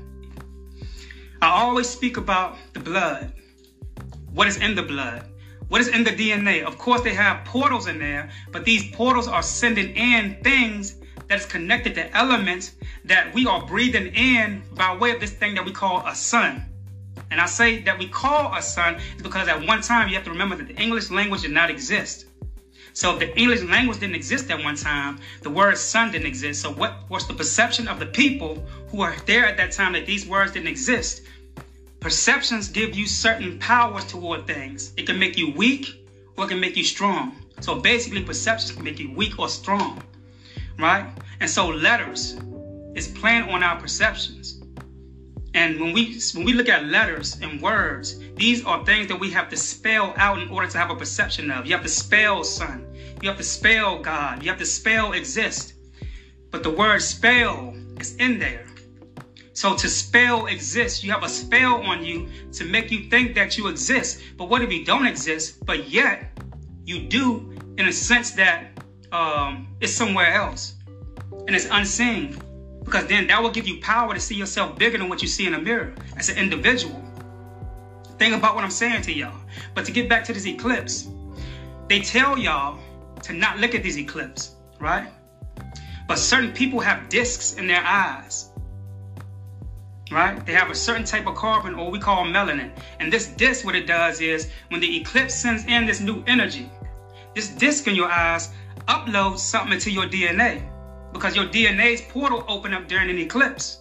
I always speak about the blood. What is in the blood? What is in the D N A? Of course, they have portals in there, but these portals are sending in things that is connected to elements that we are breathing in by way of this thing that we call a sun. And I say that we call a sun because at one time you have to remember that the English language did not exist. So if the English language didn't exist at one time, the word sun didn't exist. So what was the perception of the people who are there at that time that these words didn't exist? Perceptions give you certain powers toward things. It can make you weak or it can make you strong. So basically perceptions can make you weak or strong, right? And so letters is playing on our perceptions. And when we when we look at letters and words, these are things that we have to spell out in order to have a perception of. You have to spell sun. You have to spell God. You have to spell exist. But the word spell is in there. So to spell exist, you have a spell on you to make you think that you exist. But what if you don't exist, but yet you do, in a sense that um, it's somewhere else and it's unseen? Because then that will give you power to see yourself bigger than what you see in a mirror as an individual. Think about what I'm saying to y'all. But to get back to this eclipse, they tell y'all to not look at these eclipses, right? But certain people have discs in their eyes, right? They have a certain type of carbon, or we call melanin. And this disc, what it does is, when the eclipse sends in this new energy, this disc in your eyes uploads something into your D N A. Because your D N A's portal opened up during an eclipse.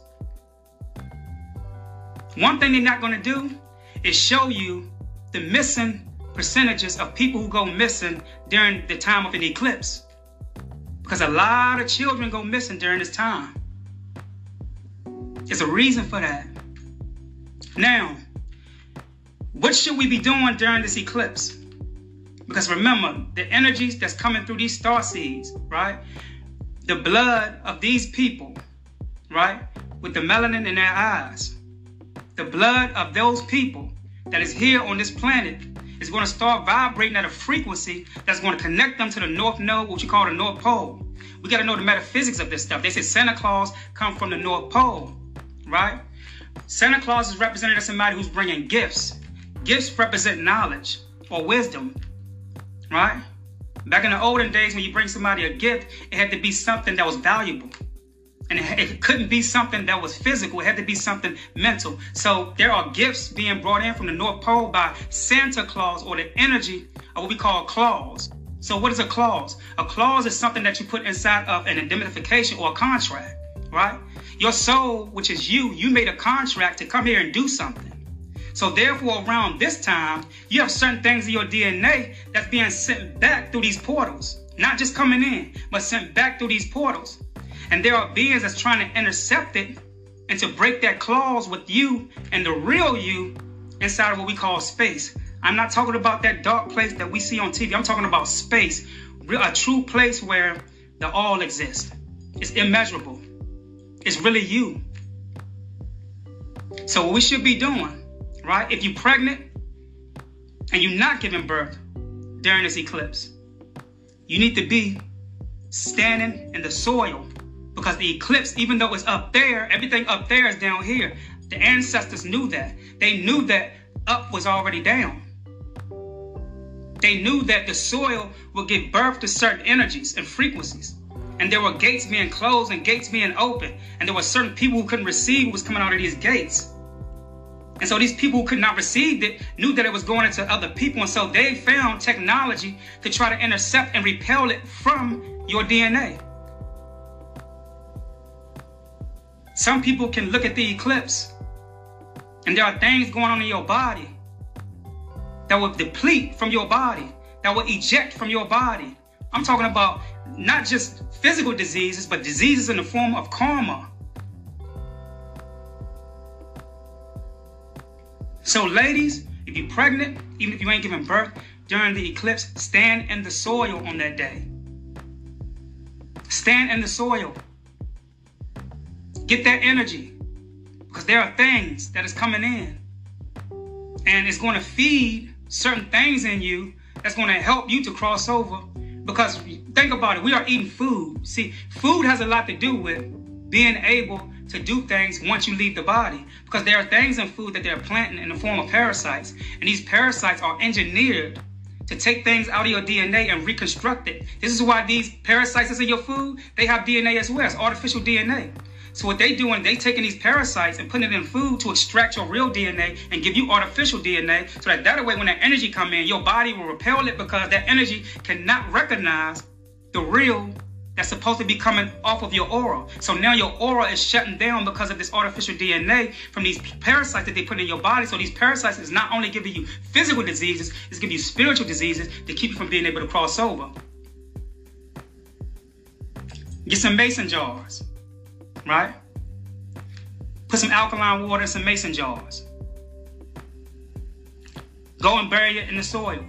One thing they're not going to do is show you the missing percentages of people who go missing during the time of an eclipse. Because a lot of children go missing during this time. There's a reason for that. Now, what should we be doing during this eclipse? Because remember, the energies that's coming through these star seeds, right? The blood of these people, right, with the melanin in their eyes, the blood of those people that is here on this planet is going to start vibrating at a frequency that's going to connect them to the North Node, what you call the North Pole. We got to know the metaphysics of this stuff. They say Santa Claus come from the North Pole, right? Santa Claus is represented as somebody who's bringing gifts. Gifts represent knowledge or wisdom, right? Back in the olden days, when you bring somebody a gift, it had to be something that was valuable. And it, it couldn't be something that was physical. It had to be something mental. So there are gifts being brought in from the North Pole by Santa Claus, or the energy of what we call claws. So what is a clause? A clause is something that you put inside of an indemnification or a contract, right? Your soul, which is you, you made a contract to come here and do something. So therefore, around this time, you have certain things in your D N A that's being sent back through these portals. Not just coming in, but sent back through these portals. And there are beings that's trying to intercept it and to break that clause with you and the real you inside of what we call space. I'm not talking about that dark place that we see on T V. I'm talking about space, a true place where the all exists. It's immeasurable. It's really you. So what we should be doing, right? If you're pregnant and you're not giving birth during this eclipse, you need to be standing in the soil, because the eclipse, even though it's up there, everything up there is down here. The ancestors knew that. They knew that up was already down. They knew that the soil would give birth to certain energies and frequencies. And there were gates being closed and gates being open. And there were certain people who couldn't receive what was coming out of these gates. And so these people who could not receive it knew that it was going into other people. And so they found technology to try to intercept and repel it from your D N A. Some people can look at the eclipse and there are things going on in your body that will deplete from your body, that will eject from your body. I'm talking about not just physical diseases, but diseases in the form of karma. So ladies, if you're pregnant, even if you ain't giving birth during the eclipse, stand in the soil on that day. Stand in the soil. Get that energy, because there are things that is coming in, and it's going to feed certain things in you that's going to help you to cross over. Because think about it, we are eating food. See, food has a lot to do with being able to do things once you leave the body, because there are things in food that they're planting in the form of parasites, and these parasites are engineered to take things out of your D N A and reconstruct it. This is why these parasites that's in your food, they have D N A as well. It's artificial D N A. So what they doing, they taking these parasites and putting it in food to extract your real D N A and give you artificial D N A, so that that way when that energy come in, your body will repel it, because that energy cannot recognize the real that's supposed to be coming off of your aura. So now your aura is shutting down because of this artificial D N A from these parasites that they put in your body. So these parasites is not only giving you physical diseases, it's giving you spiritual diseases to keep you from being able to cross over. Get some mason jars, right? Put some alkaline water in some mason jars. Go and bury it in the soil.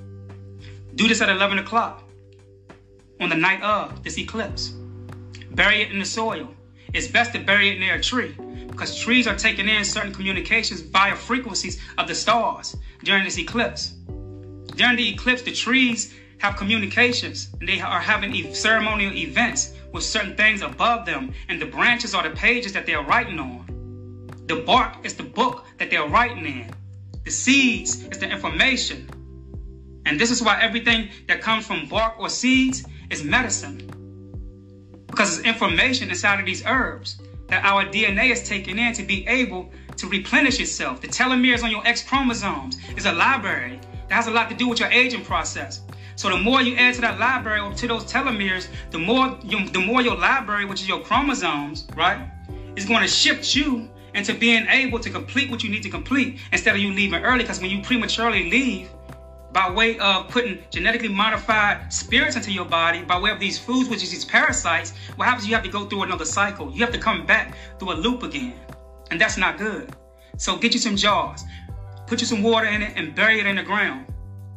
Do this at eleven o'clock. On the night of this eclipse. Bury it in the soil. It's best to bury it near a tree, because trees are taking in certain communications via frequencies of the stars during this eclipse. During the eclipse, the trees have communications, and they are having e- ceremonial events with certain things above them, and the branches are the pages that they are writing on. The bark is the book that they are writing in. The seeds is the information. And this is why everything that comes from bark or seeds is medicine, because it's information inside of these herbs that our D N A is taking in to be able to replenish itself. The telomeres on your X chromosomes is a library that has a lot to do with your aging process. So the more you add to that library or to those telomeres, the more you, the more your library, which is your chromosomes, right, is going to shift you into being able to complete what you need to complete, instead of you leaving early. Because when you prematurely leave, by way of putting genetically modified spirits into your body, by way of these foods, which is these parasites, what happens is you have to go through another cycle. You have to come back through a loop again. And that's not good. So get you some jars, put you some water in it, and bury it in the ground.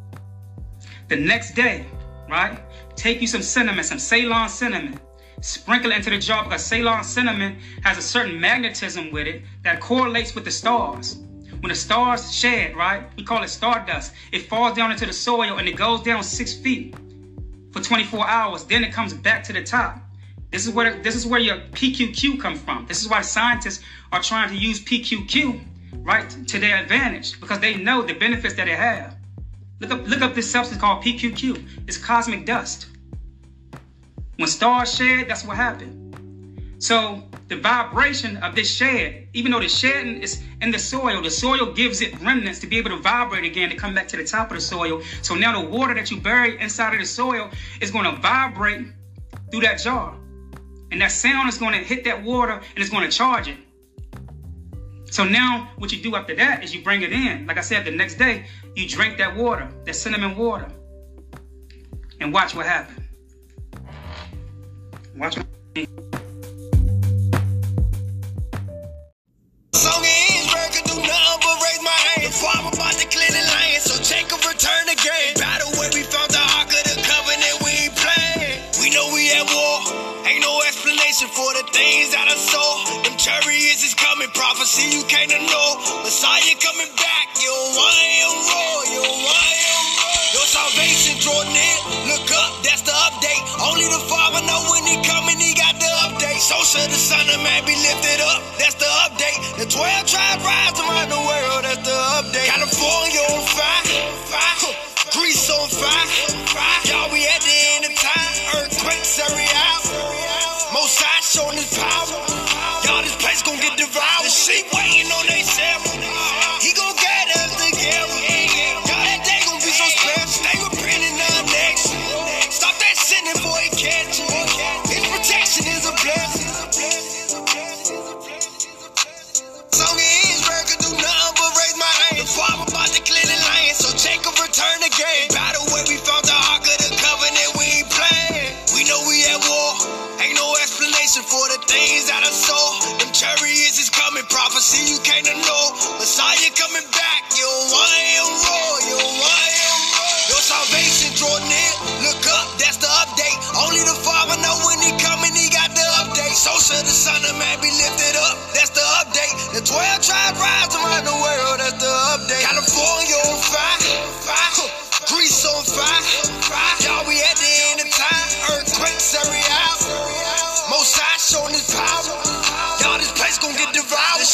The next day, right, take you some cinnamon, some Ceylon cinnamon, sprinkle it into the jar, because Ceylon cinnamon has a certain magnetism with it that correlates with the stars. When the stars shed, right, we call it stardust. It falls down into the soil and it goes down six feet for twenty-four hours. Then it comes back to the top. This is where this is where your P Q Q comes from. This is why scientists are trying to use P Q Q, right, to their advantage, because they know the benefits that it has. Look up, look up this substance called P Q Q. It's cosmic dust. When stars shed, that's what happened. So the vibration of this shed, even though the shedding is in the soil, the soil gives it remnants to be able to vibrate again, to come back to the top of the soil. So now the water that you bury inside of the soil is going to vibrate through that jar. And that sound is going to hit that water and it's going to charge it. So now what you do after that is you bring it in. Like I said, the next day, you drink that water, that cinnamon water, and watch what happens. Watch what happens.
Song is working, do nothing but raise my hand. The farm about to clear the land, so Jacob return again. Battle where we found the Ark of the Covenant, we ain't playing. We know we at war, ain't no explanation for the things that I saw. Them chariots is coming, prophecy you can't ignore. Messiah coming back, yo, I am raw, yo, I am raw. Your salvation draw near, look up, that's the update. Only the Father know when he coming, he got the update. So should the Son of Man be lifted up, that's the update. The twelve tribes rise around the world, that's the update. California on fire, fire. Greece on fire, fire. Y'all, we at the end of time. Earthquakes every hour. Most High showing his power. Y'all, this place gon' get devoured. The sheep waiting on they shepherd. He gon' get us together. Y'all, that day gon' be so special. They repenting our next. Stop that sinning before he catch you. His protection is a blessing. Song is working, do nothing but raise my hand. The farm about to clear the land, so Jacob return again. Battle where we found the Ark of the Covenant, we ain't playing. We know we at war, ain't no explanation for the things that I saw. Them chariots is coming, prophecy you can't ignore. Messiah coming back, yo, I am raw, yo, I am raw. Your salvation draw near, look up, that's the update. Only the Father know when he coming, he got the update. So should the Son of Man be living.